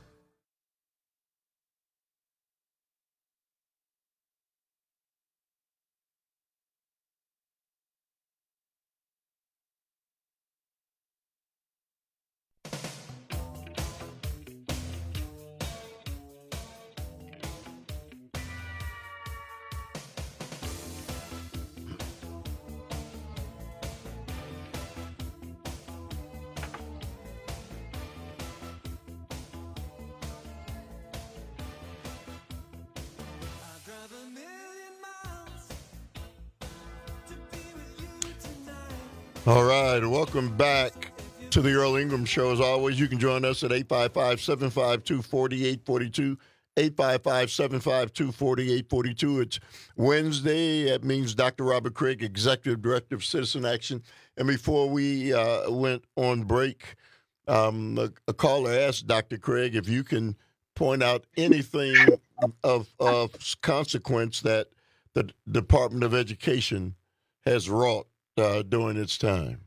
All right, welcome back to the Earl Ingram Show. As always, you can join us at eight five five, seven five two, four eight four two, eight five five, seven five two, four eight four two. It's Wednesday. That means Doctor Robert Craig, Executive Director of Citizen Action. And before we uh, went on break, um, a, a caller asked Doctor Craig if you can point out anything of, of consequence that the Department of Education has wrought uh, during its time.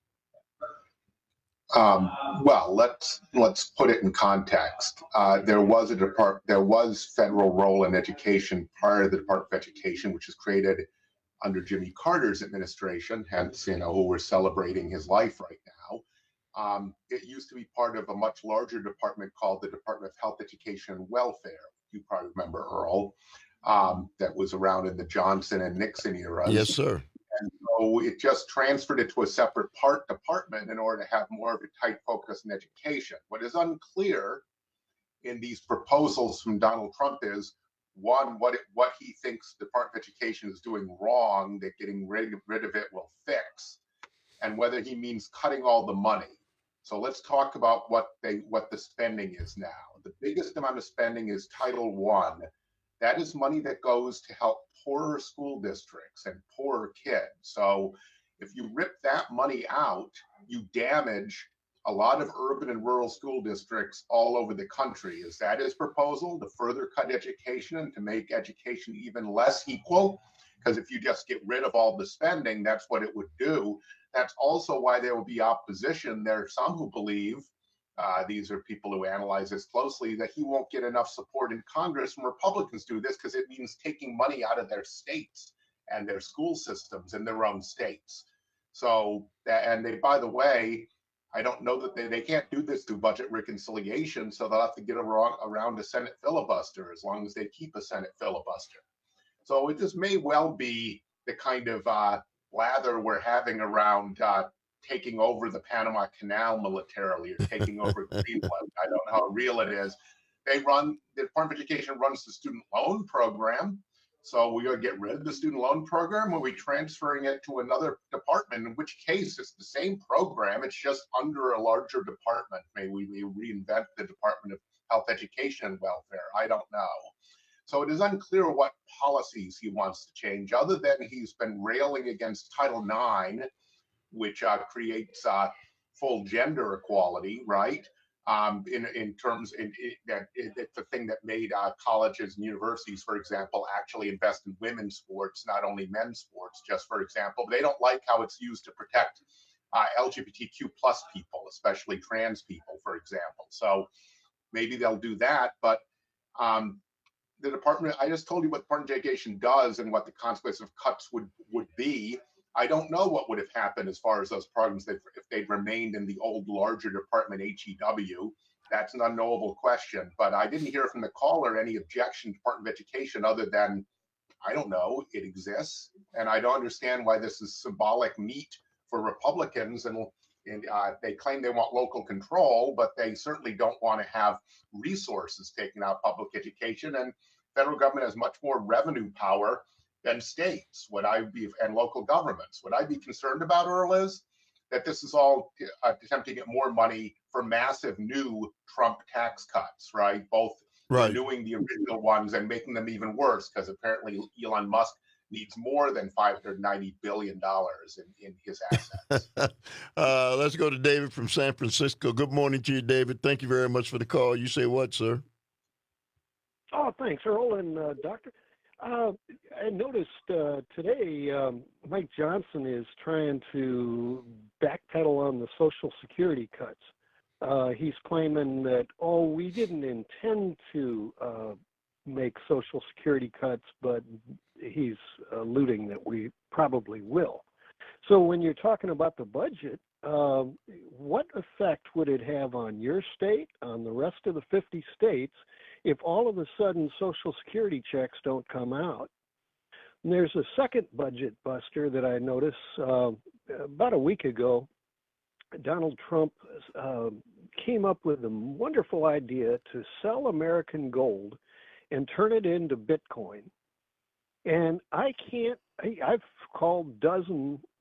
Um, well, let's let's put it in context. Uh, there was a depart there was federal role in education prior to the Department of Education, which was created under Jimmy Carter's administration. Hence, you know, who we're celebrating his life right now. Um, it used to be part of a much larger department called the Department of Health, Education, and Welfare. You probably remember, Earl, um, that was around in the Johnson and Nixon eras.
Yes, sir.
And so it just transferred it to a separate part department in order to have more of a tight focus in education. What is unclear in these proposals from Donald Trump is, one, what it, what he thinks the Department of Education is doing wrong that getting rid, rid of it will fix, and whether he means cutting all the money. So let's talk about what they what the spending is now. The biggest amount of spending is Title One. That is money that goes to help poorer school districts and poorer kids. So if you rip that money out, you damage a lot of urban and rural school districts all over the country. Is that his proposal, to further cut education and to make education even less equal? Because if you just get rid of all the spending, that's what it would do. That's also why there will be opposition. There are some who believe, Uh, these are people who analyze this closely, that he won't get enough support in Congress when Republicans do this, because it means taking money out of their states and their school systems in their own states. So, and they, by the way, I don't know that they, they can't do this through budget reconciliation, so they'll have to get around, around a Senate filibuster as long as they keep a Senate filibuster. So it just may well be the kind of uh, blather we're having around uh, taking over the Panama Canal militarily or taking over Greenland. I don't know how real it is. They run, the Department of Education runs the student loan program. So we gotta get rid of the student loan program, or are we transferring it to another department, in which case it's the same program, it's just under a larger department. Maybe we reinvent the Department of Health, Education, and Welfare. I don't know. So it is unclear what policies he wants to change, other than he's been railing against Title nine, which uh, creates uh, full gender equality, right? Um, in in terms, in, in, that it, it's the thing that made uh, colleges and universities, for example, actually invest in women's sports, not only men's sports, just for example. They don't like how it's used to protect uh, L G B T Q plus people, especially trans people, for example. So maybe they'll do that, but um, the department, I just told you what the Department of Education does and what the consequences of cuts would, would be. I don't know what would have happened as far as those programs if they'd remained in the old larger department, H E W. That's an unknowable question, but I didn't hear from the caller any objection to Department of Education other than, I don't know, it exists. And I don't understand why this is symbolic meat for Republicans. And, and uh, they claim they want local control, but they certainly don't want to have resources taken out of public education. And federal government has much more revenue power than states. Would I be, and local governments, would I be concerned about, Earl, is that this is all uh, attempting to get more money for massive new Trump tax cuts, right? Both right. renewing the original ones and making them even worse, because apparently Elon Musk needs more than five hundred ninety billion dollars in, in his assets.
uh, let's go to David from San Francisco. Good morning to you, David. Thank you very much for the call. You say what, sir?
Oh, thanks, Earl and uh, Doctor. Uh, I noticed uh, today um, Mike Johnson is trying to backpedal on the Social Security cuts. Uh, he's claiming that, oh, we didn't intend to uh, make Social Security cuts, but he's alluding that we probably will. So when you're talking about the budget, uh, what effect would it have on your state, on the rest of the fifty states, if all of a sudden Social Security checks don't come out? And there's a second budget buster that I noticed uh, about a week ago. Donald Trump uh, came up with a wonderful idea to sell American gold and turn it into Bitcoin. And I can't, I, I've called dozen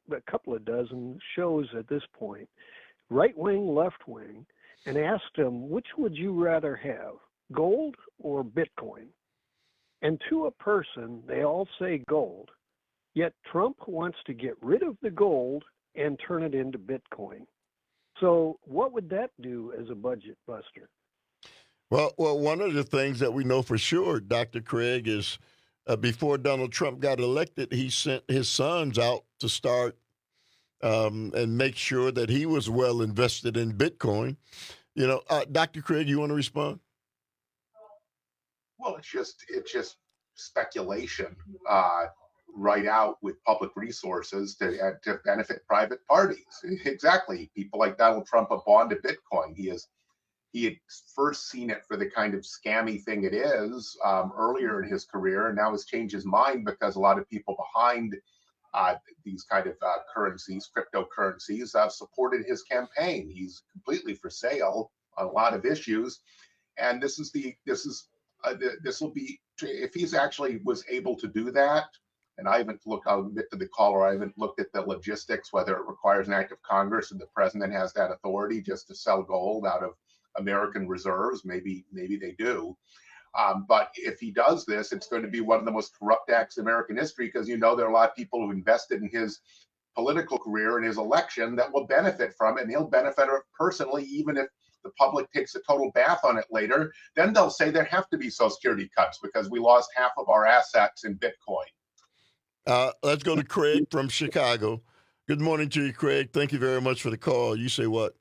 a couple of dozen shows at this point, right wing, left wing, and asked them, which would you rather have, gold or Bitcoin? And to a person, they all say gold. Yet Trump wants to get rid of the gold and turn it into Bitcoin. So what would that do as a budget buster?
Well, well, one of the things that we know for sure, Doctor Craig, is uh, before Donald Trump got elected, he sent his sons out to start um, and make sure that he was well invested in Bitcoin. You know, uh, Doctor Craig, you want to respond?
Well, it's just it's just speculation. Uh, right out with public resources to, uh, to benefit private parties. Exactly. People like Donald Trump have bond to Bitcoin. He is he had first seen it for the kind of scammy thing it is um, earlier in his career, and now has changed his mind because a lot of people behind uh, these kind of uh, currencies, cryptocurrencies, uh, supported his campaign. He's completely for sale on a lot of issues, and this is the this is uh, this will be if he's actually was able to do that. And I haven't looked, I'll admit to the caller, I haven't looked at the logistics, whether it requires an act of Congress and the president has that authority just to sell gold out of American reserves. Maybe, maybe they do. Um, but if he does this, it's going to be one of the most corrupt acts in American history because, you know, there are a lot of people who invested in his political career and his election that will benefit from it. And he'll benefit personally, even if the public takes a total bath on it later. Then they'll say there have to be Social Security cuts because we lost half of our assets in Bitcoin.
Uh, let's go to Craig from Chicago. Good morning to you, Craig. Thank you very much for the call. You say what?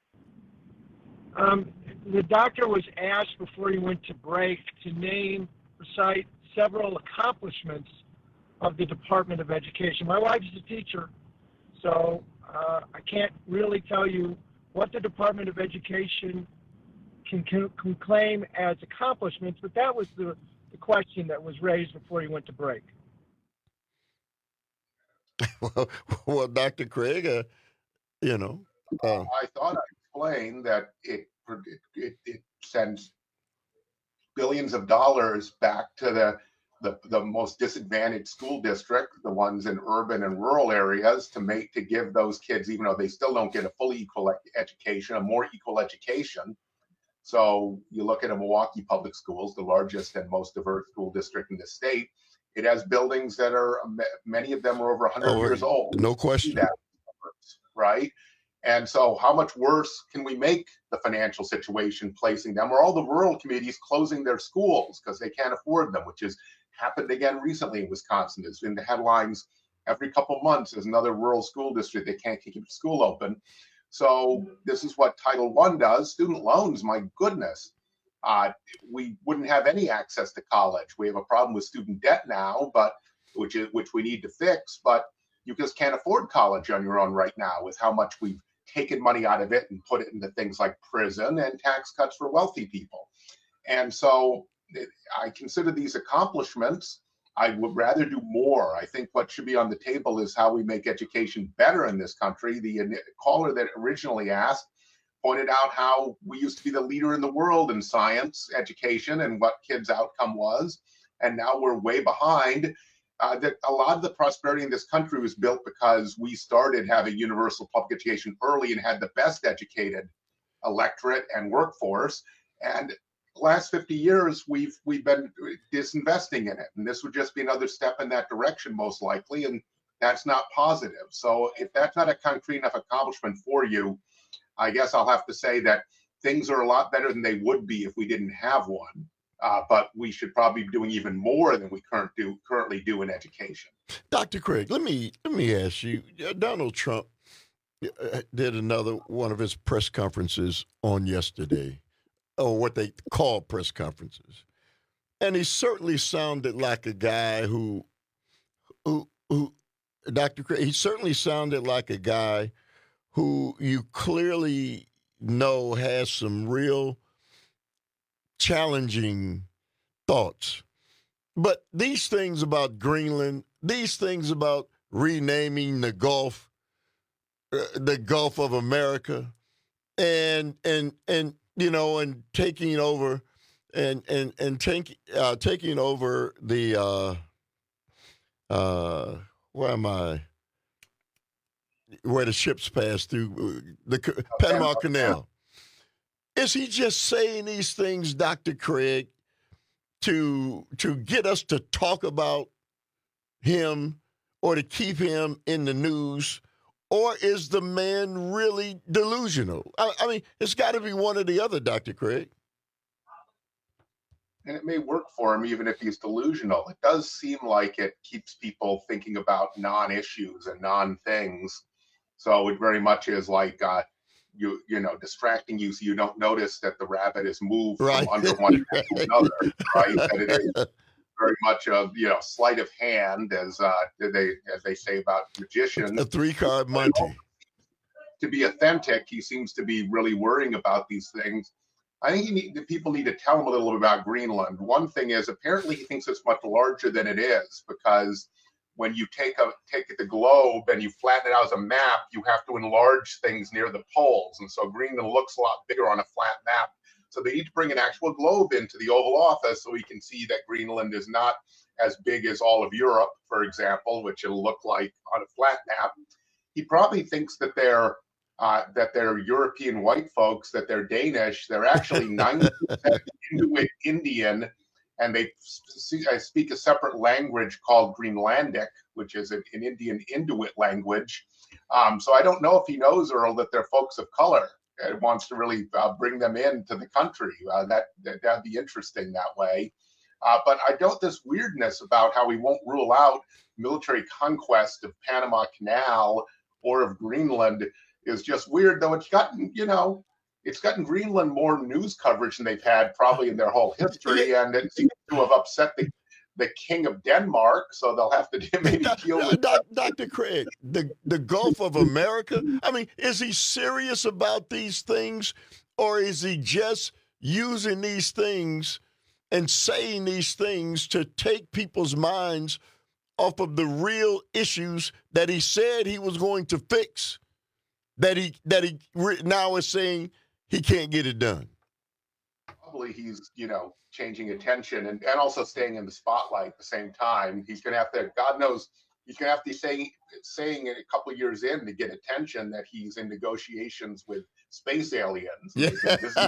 Um, the doctor was asked before he went to break to name, recite several accomplishments of the Department of Education. My wife is a teacher, so uh, I can't really tell you what the Department of Education can, can, can claim as accomplishments, but that was the, the question that was raised before he went to break.
well, well, Doctor Craig, uh, you know. Uh,
I thought I explained that it, it it sends billions of dollars back to the, the the most disadvantaged school district, the ones in urban and rural areas, to make to give those kids, even though they still don't get a fully equal education, a more equal education. So you look at a Milwaukee Public Schools, the largest and most diverse school district in the state. It has buildings that are, many of them are over one hundred oh, years old.
No question.
That, right? And so how much worse can we make the financial situation placing them, or all the rural communities closing their schools because they can't afford them, which has happened again recently in Wisconsin. It's in the headlines every couple months. There's another rural school district that can't keep school open. So this is what Title One does. Student loans, my goodness. Uh, we wouldn't have any access to college. We have a problem with student debt now, but which is which we need to fix. But you just can't afford college on your own right now with how much we've taken money out of it and put it into things like prison and tax cuts for wealthy people. And so I consider these accomplishments. I would rather do more. I think what should be on the table is how we make education better in this country. The caller that originally asked pointed out how we used to be the leader in the world in science education and what kids' outcome was. And now we're way behind. Uh, that a lot of the prosperity in this country was built because we started having universal public education early and had the best educated electorate and workforce. And the last fifty years, we've we've been disinvesting in it. And this would just be another step in that direction, most likely. And that's not positive. So if that's not a concrete enough accomplishment for you, I guess I'll have to say that things are a lot better than they would be if we didn't have one. Uh, but we should probably be doing even more than we current do, currently do in education.
Doctor Craig, let me let me ask you. Donald Trump did another one of his press conferences on yesterday, or what they call press conferences, and he certainly sounded like a guy who, who, who, Doctor Craig, he certainly sounded like a guy who you clearly know has some real challenging thoughts. But these things about Greenland, these things about renaming the Gulf, uh, the Gulf of America, and and and you know, and taking over, and and and take, uh, taking over the uh, uh, where am I? where the ships pass through the uh, Panama Canal. Is he just saying these things, Doctor Craig, to to get us to talk about him or to keep him in the news? Or is the man really delusional? I, I mean, it's got to be one or the other, Doctor Craig.
And it may work for him even if he's delusional. It does seem like it keeps people thinking about non-issues and non-things. So it very much is like, uh, you you know, distracting you so you don't notice that the rabbit is moved right. from under one head to another, right? That it is very much a, you know, sleight of hand, as uh, they as they say about magicians.
A three-card Monty.
To be authentic, he seems to be really worrying about these things. I think you need, the people need to tell him a little bit about Greenland. One thing is, apparently he thinks it's much larger than it is, because when you take a take the globe and you flatten it out as a map, you have to enlarge things near the poles. And so Greenland looks a lot bigger on a flat map. So they need to bring an actual globe into the Oval Office so we can see that Greenland is not as big as all of Europe, for example, which it'll look like on a flat map. He probably thinks that they're uh, that they're European white folks, that they're Danish. They're actually ninety percent Inuit Indian, and they speak a separate language called Greenlandic, which is an, an Indian Inuit language. Um, so I don't know if he knows, Earl, that they're folks of color. It wants to really uh, bring them into the country. Uh, that, that that'd be interesting that way. Uh, but I don't this weirdness about how we won't rule out military conquest of Panama Canal or of Greenland is just weird. Though it's gotten, you know, it's gotten Greenland more news coverage than they've had probably in their whole history, and it seems to have upset the the King of Denmark, so they'll have to maybe deal with that.
Doctor Craig, the, the Gulf of America, I mean, is he serious about these things, or is he just using these things and saying these things to take people's minds off of the real issues that he said he was going to fix, that he that he now is saying he can't get it done?
Probably he's, you know, changing attention and, and also staying in the spotlight at the same time. He's going to have to, God knows, he's going to have to be saying, saying it a couple of years in to get attention that he's in negotiations with space aliens. Yeah. This is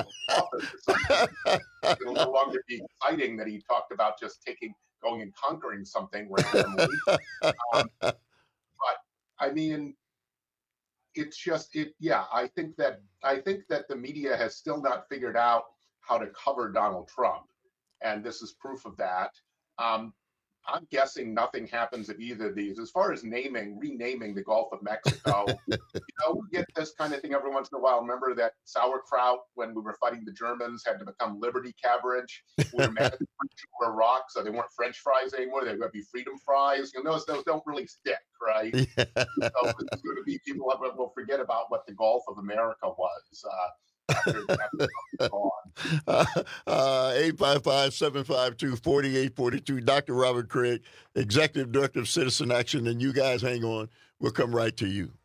It'll no longer be exciting that he talked about just taking, going and conquering something randomly. um, but I mean, it's just, it, yeah, I think that, I think that the media has still not figured out how to cover Donald Trump. And this is proof of that. Um, I'm guessing nothing happens at either of these. As far as naming, renaming the Gulf of Mexico, you know, we get this kind of thing every once in a while. Remember that sauerkraut when we were fighting the Germans had to become Liberty Cabbage? We were mad at the French who were Iraq, so they weren't French fries anymore. They were going to be freedom fries. You know, those, those don't really stick, right? Yeah. So it's going to be people will forget about what the Gulf of America was. Uh, After,
after uh, eight five five, seven five two, four eight four two. Doctor Robert Craig, Executive Director of Citizen Action, and you guys hang on. We'll come right to you.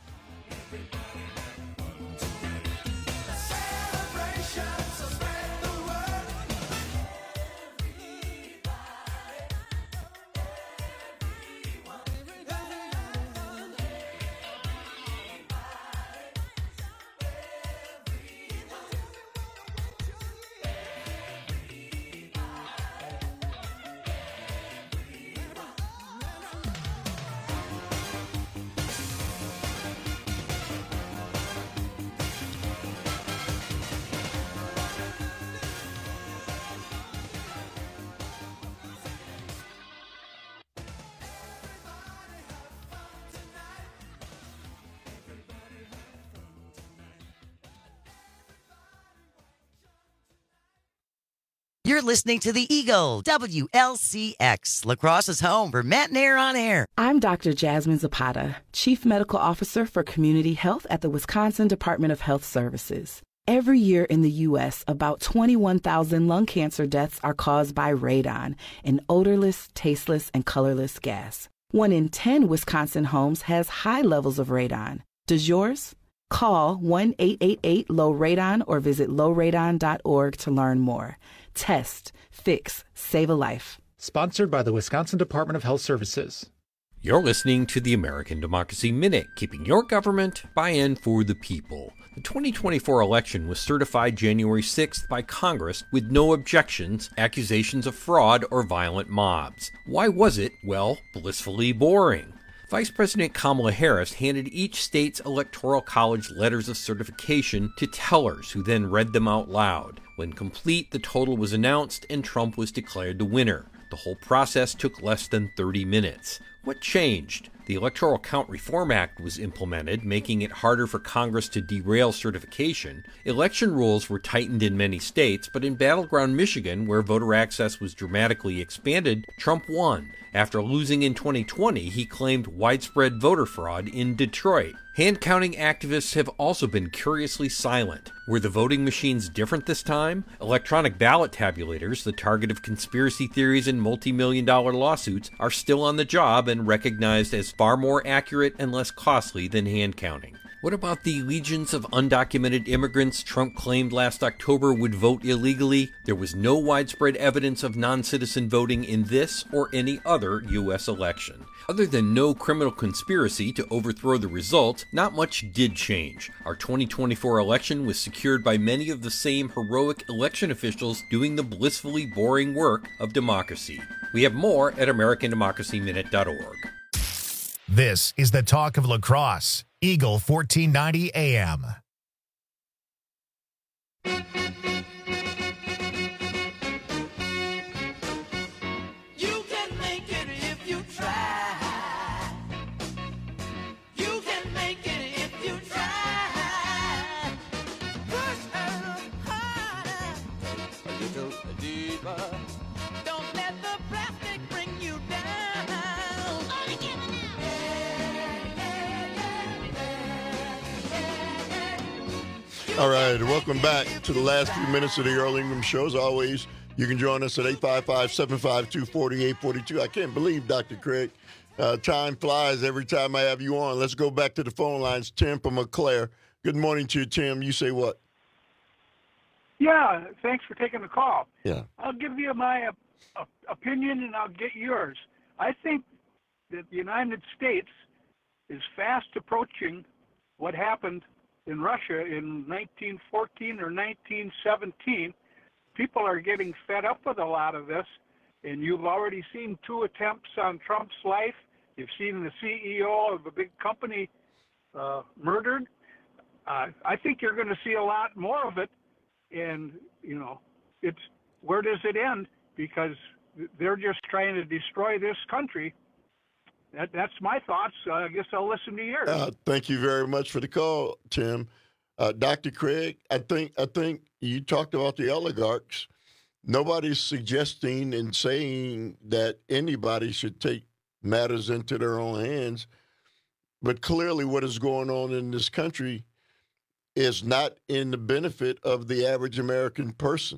You're listening to The Eagle, W L C X, La Crosse's home for Matt Nair on Air.
I'm Doctor Jasmine Zapata, Chief Medical Officer for Community Health at the Wisconsin Department of Health Services. Every year in the U S, about twenty-one thousand lung cancer deaths are caused by radon, an odorless, tasteless, and colorless gas. One in ten Wisconsin homes has high levels of radon. Does yours? Call one eight eight eight, low radon or visit low radon dot org to learn more. Test, fix, save a life.
Sponsored by the Wisconsin Department of Health Services. You're listening to the American Democracy Minute, keeping your government by and for the people. The twenty twenty-four election was certified January sixth by Congress with no objections, accusations of fraud, or violent mobs. Why was it, well, blissfully boring? Vice President Kamala Harris handed each state's electoral college letters of certification to tellers who then read them out loud. When complete, the total was announced and Trump was declared the winner. The whole process took less than thirty minutes. What changed? The Electoral Count Reform Act was implemented, making it harder for Congress to derail certification. Election rules were tightened in many states, but in battleground Michigan, where voter access was dramatically expanded, Trump won. After losing in twenty twenty, he claimed widespread voter fraud in Detroit. Hand-counting activists have also been curiously silent. Were the voting machines different this time? Electronic ballot tabulators, the target of conspiracy theories and multi-million dollar lawsuits, are still on the job and recognized as far more accurate and less costly than hand-counting. What about the legions of undocumented immigrants Trump claimed last October would vote illegally? There was no widespread evidence of non-citizen voting in this or any other U S election. Other than no criminal conspiracy to overthrow the results, not much did change. Our twenty twenty-four election was secured by many of the same heroic election officials doing the blissfully boring work of democracy. We have more at American Democracy Minute dot org.
This is the talk of La Crosse. Eagle fourteen ninety A M.
You can make it if you try. You can make it if you try. Push a little harder, a little deeper. Don't let the plastic bring you down. All together now.
All right, welcome back to the last few minutes of the Earl Ingram Show. As always, you can join us at eight five five, seven five two, four eight four two. I can't believe, Doctor Craig, uh, time flies every time I have you on. Let's go back to the phone lines. Tim from Eau Claire. Good morning to you, Tim. You say what?
Yeah, thanks for taking the call.
Yeah.
I'll give you my uh, opinion and I'll get yours. I think that the United States is fast approaching what happened in Russia in nineteen fourteen or nineteen seventeen. People are getting fed up with a lot of this, and you've already seen two attempts on Trump's life. You've seen the C E O of a big company uh, murdered. Uh, I think you're going to see a lot more of it, and, you know, it's where does it end? Because they're just trying to destroy this country. That, that's my thoughts. Uh, I guess I'll listen to yours.
Uh, thank you very much for the call, Tim. Uh, Doctor Craig, I think I think you talked about the oligarchs. Nobody's suggesting and saying that anybody should take matters into their own hands. But clearly what is going on in this country is not in the benefit of the average American person.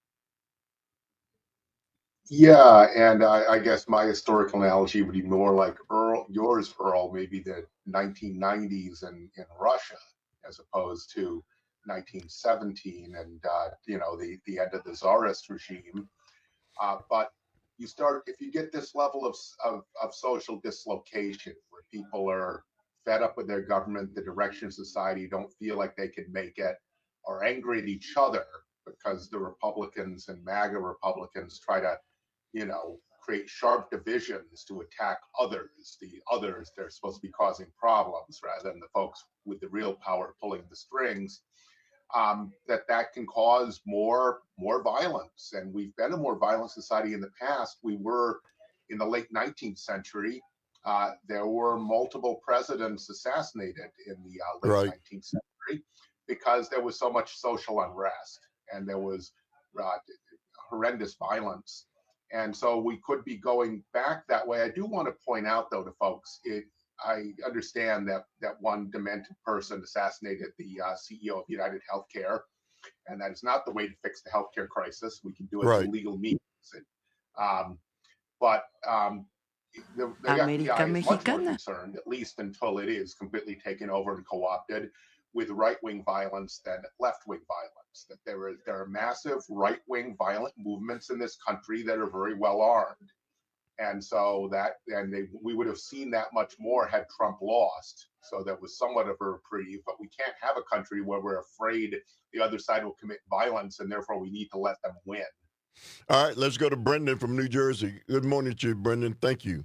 Yeah, and I, I guess my historical analogy would be more like Earl, yours, Earl, maybe the nineteen nineties in, in Russia, as opposed to nineteen seventeen and, uh, you know, the, the end of the Tsarist regime. Uh, but you start, if you get this level of, of, of social dislocation, where people are fed up with their government, the direction of society, don't feel like they can make it, are angry at each other because the Republicans and MAGA Republicans try to, you know, create sharp divisions to attack others, the others they're supposed to be causing problems rather than the folks with the real power pulling the strings, um, that that can cause more, more violence. And we've been a more violent society in the past. We were in the late nineteenth century. Uh, there were multiple presidents assassinated in the uh, late right. nineteenth century because there was so much social unrest and there was uh, horrendous violence. And so we could be going back that way. I do want to point out, though, to folks, it, I understand that that one demented person assassinated the uh, C E O of United Healthcare, and that is not the way to fix the healthcare crisis. We can do it right. through legal means. And, um, but um, the, the F B I is much more concerned, at least until it is completely taken over and co-opted, with right-wing violence than left-wing violence. That there are there are massive right-wing violent movements in this country that are very well armed, And so that, and they, we would have seen that much more had Trump lost. So that was somewhat of a reprieve, but we can't have a country where we're afraid the other side will commit violence, and therefore we need to let them win.
All right, let's go to Brendan from New Jersey. Good morning to you, Brendan. Thank you.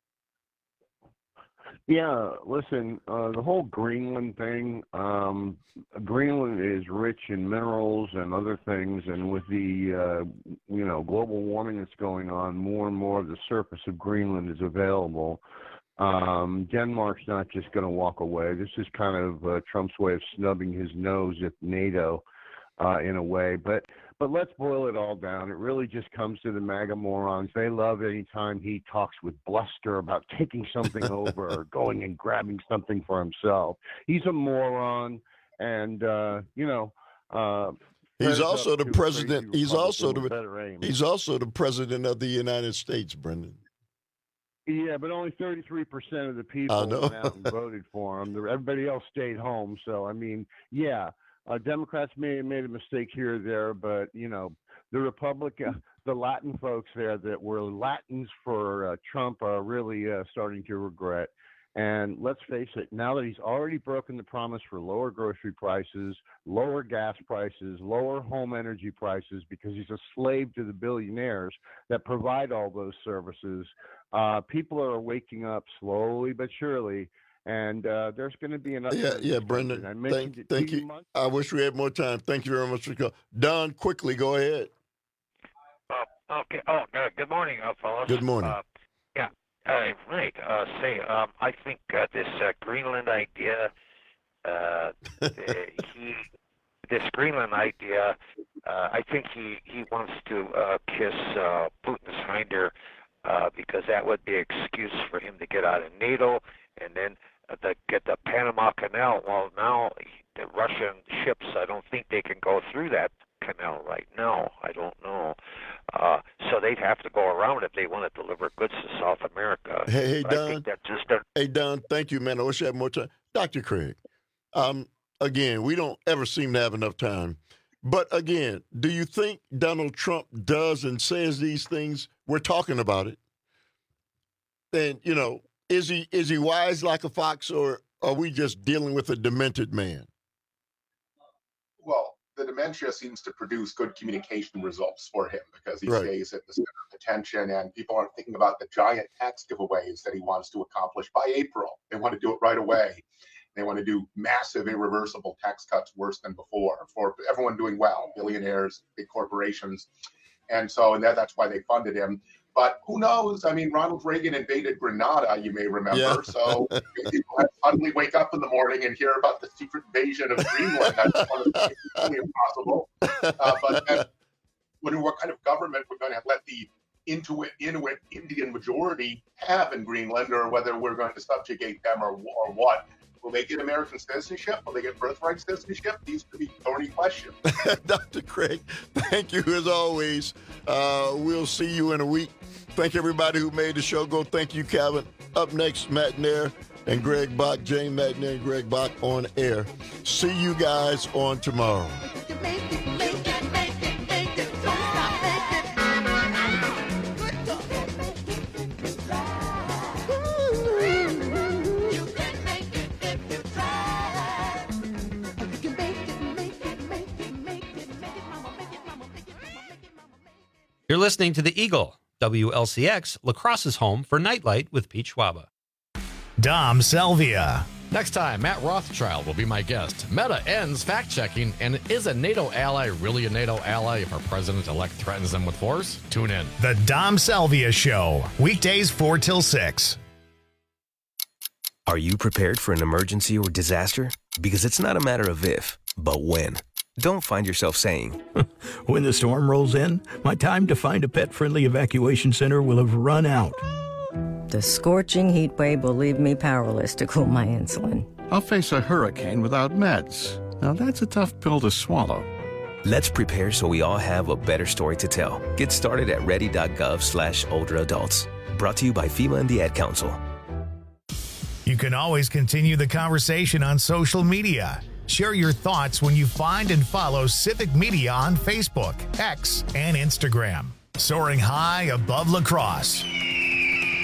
Yeah, listen, uh, the whole Greenland thing, um, Greenland is rich in minerals and other things, and with the, uh, you know, global warming that's going on, more and more of the surface of Greenland is available. Um, Denmark's not just going to walk away. This is kind of uh, Trump's way of snubbing his nose at NATO uh, in a way, but But let's boil it all down. It really just comes to the MAGA morons. They love any time he talks with bluster about taking something over or going and grabbing something for himself. He's a moron, and uh, you know. Uh,
he's also the president. He's also the
better aim.
he's also the president of the United States, Brendan.
Yeah, but only thirty-three percent of the people went out and voted for him. Everybody else stayed home. So I mean, yeah. Uh, Democrats may have made a mistake here or there, but, you know, the Republican, the Latin folks there that were Latins for uh, Trump are really uh, starting to regret. And let's face it, now that he's already broken the promise for lower grocery prices, lower gas prices, lower home energy prices, because he's a slave to the billionaires that provide all those services, uh, people are waking up slowly but surely. And uh, there's going to be another.
Yeah, yeah, Brendan.
I
Thank, thank you. I wish we had more time. Thank you very much for calling. Don, quickly, go ahead.
Uh, okay. Oh, uh, good morning, uh, fellas.
Good morning.
Uh, yeah. Uh, right. Uh, say, um, I think uh, this uh, Greenland idea, uh, he, this Greenland idea, uh, I think he he wants to uh, kiss uh, Putin's hinder uh, because that would be an excuse for him to get out of NATO, and then. Uh, the, get the Panama Canal. Well, now the Russian ships, I don't think they can go through that canal right now. I don't know. Uh, so they'd have to go around if they want to deliver goods to South America.
Hey, hey
But
Don.
I think that's just a,
Hey, Don, thank you, man. I wish I had more time. Doctor Craig, um, again, we don't ever seem to have enough time. But again, do you think Donald Trump does and says these things? We're talking about it. And, you know, Is he is he wise like a fox, or are we just dealing with a demented man?
Well, the dementia seems to produce good communication results for him because he
Right.
stays at the center of attention, and people aren't thinking about the giant tax giveaways that he wants to accomplish by April. They want to do it right away. They want to do massive, irreversible tax cuts worse than before for everyone doing well, billionaires, big corporations. And so, and that, that's why they funded him. But who knows? I mean, Ronald Reagan invaded Grenada, you may remember.
Yeah.
So people suddenly wake up in the morning and hear about the secret invasion of Greenland. That's one of the things that's totally impossible. Uh, but then, when, what kind of government we're going to let the Inuit, Inuit Indian majority have in Greenland, or whether we're going to subjugate them, or, or what? Will they get American citizenship? Will they get birthright citizenship? These could be thorny questions.
Doctor Craig, thank you as always. Uh, we'll see you in a week. Thank everybody who made the show go. Thank you, Calvin. Up next, Matt Nair and Greg Bach. Jane Matt Nair and Greg Bach on air. See you guys on tomorrow.
You're listening to The Eagle, W L C X, La Crosse's home for Nightlight with Pete Schwaba.
Dom Salvia.
Next time, Matt Rothschild will be my guest. Meta ends fact-checking, and is a NATO ally really a NATO ally if our president-elect threatens them with force? Tune in.
The Dom Salvia Show. Weekdays four till six.
Are you prepared for an emergency or disaster? Because it's not a matter of if, but when. Don't find yourself saying,
when the storm rolls in, my time to find a pet-friendly evacuation center will have run out.
The scorching heat wave will leave me powerless to cool my insulin.
I'll face a hurricane without meds. Now that's a tough pill to swallow.
let's prepare so we all have a better story to tell. Get started at ready.gov slash older adults. Brought to you by FEMA and the Ad Council.
You can always continue the conversation on social media. Share your thoughts when you find and follow Civic Media on Facebook, X, and Instagram. Soaring high above La Crosse.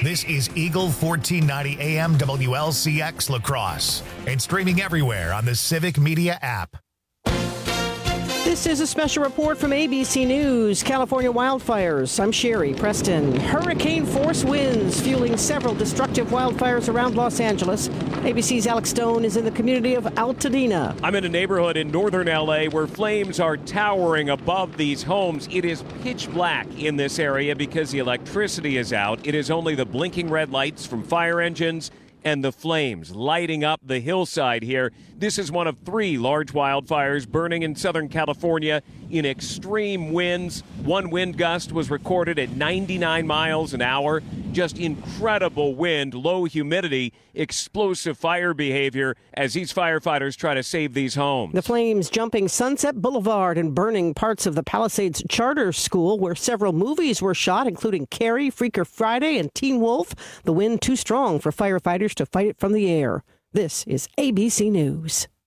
This is Eagle fourteen ninety A M W L C X La Crosse and streaming everywhere on the Civic Media app.
This is a special report from A B C News. California wildfires. I'm Sherry Preston. Hurricane force winds fueling several destructive wildfires around Los Angeles. A B C's Alex Stone is in the community of Altadena.
I'm in a neighborhood in northern L A where flames are towering above these homes. It is pitch black in this area because the electricity is out. It is only the blinking red lights from fire engines and the flames lighting up the hillside here. This is one of three large wildfires burning in Southern California in extreme winds. One wind gust was recorded at ninety-nine miles an hour. Just incredible wind, low humidity, explosive fire behavior as these firefighters try to save these homes.
The flames jumping Sunset Boulevard and burning parts of the Palisades Charter School where several movies were shot, including Carrie, Freaker Friday, and Teen Wolf. The wind too strong for firefighters to fight it from the air. This is A B C News.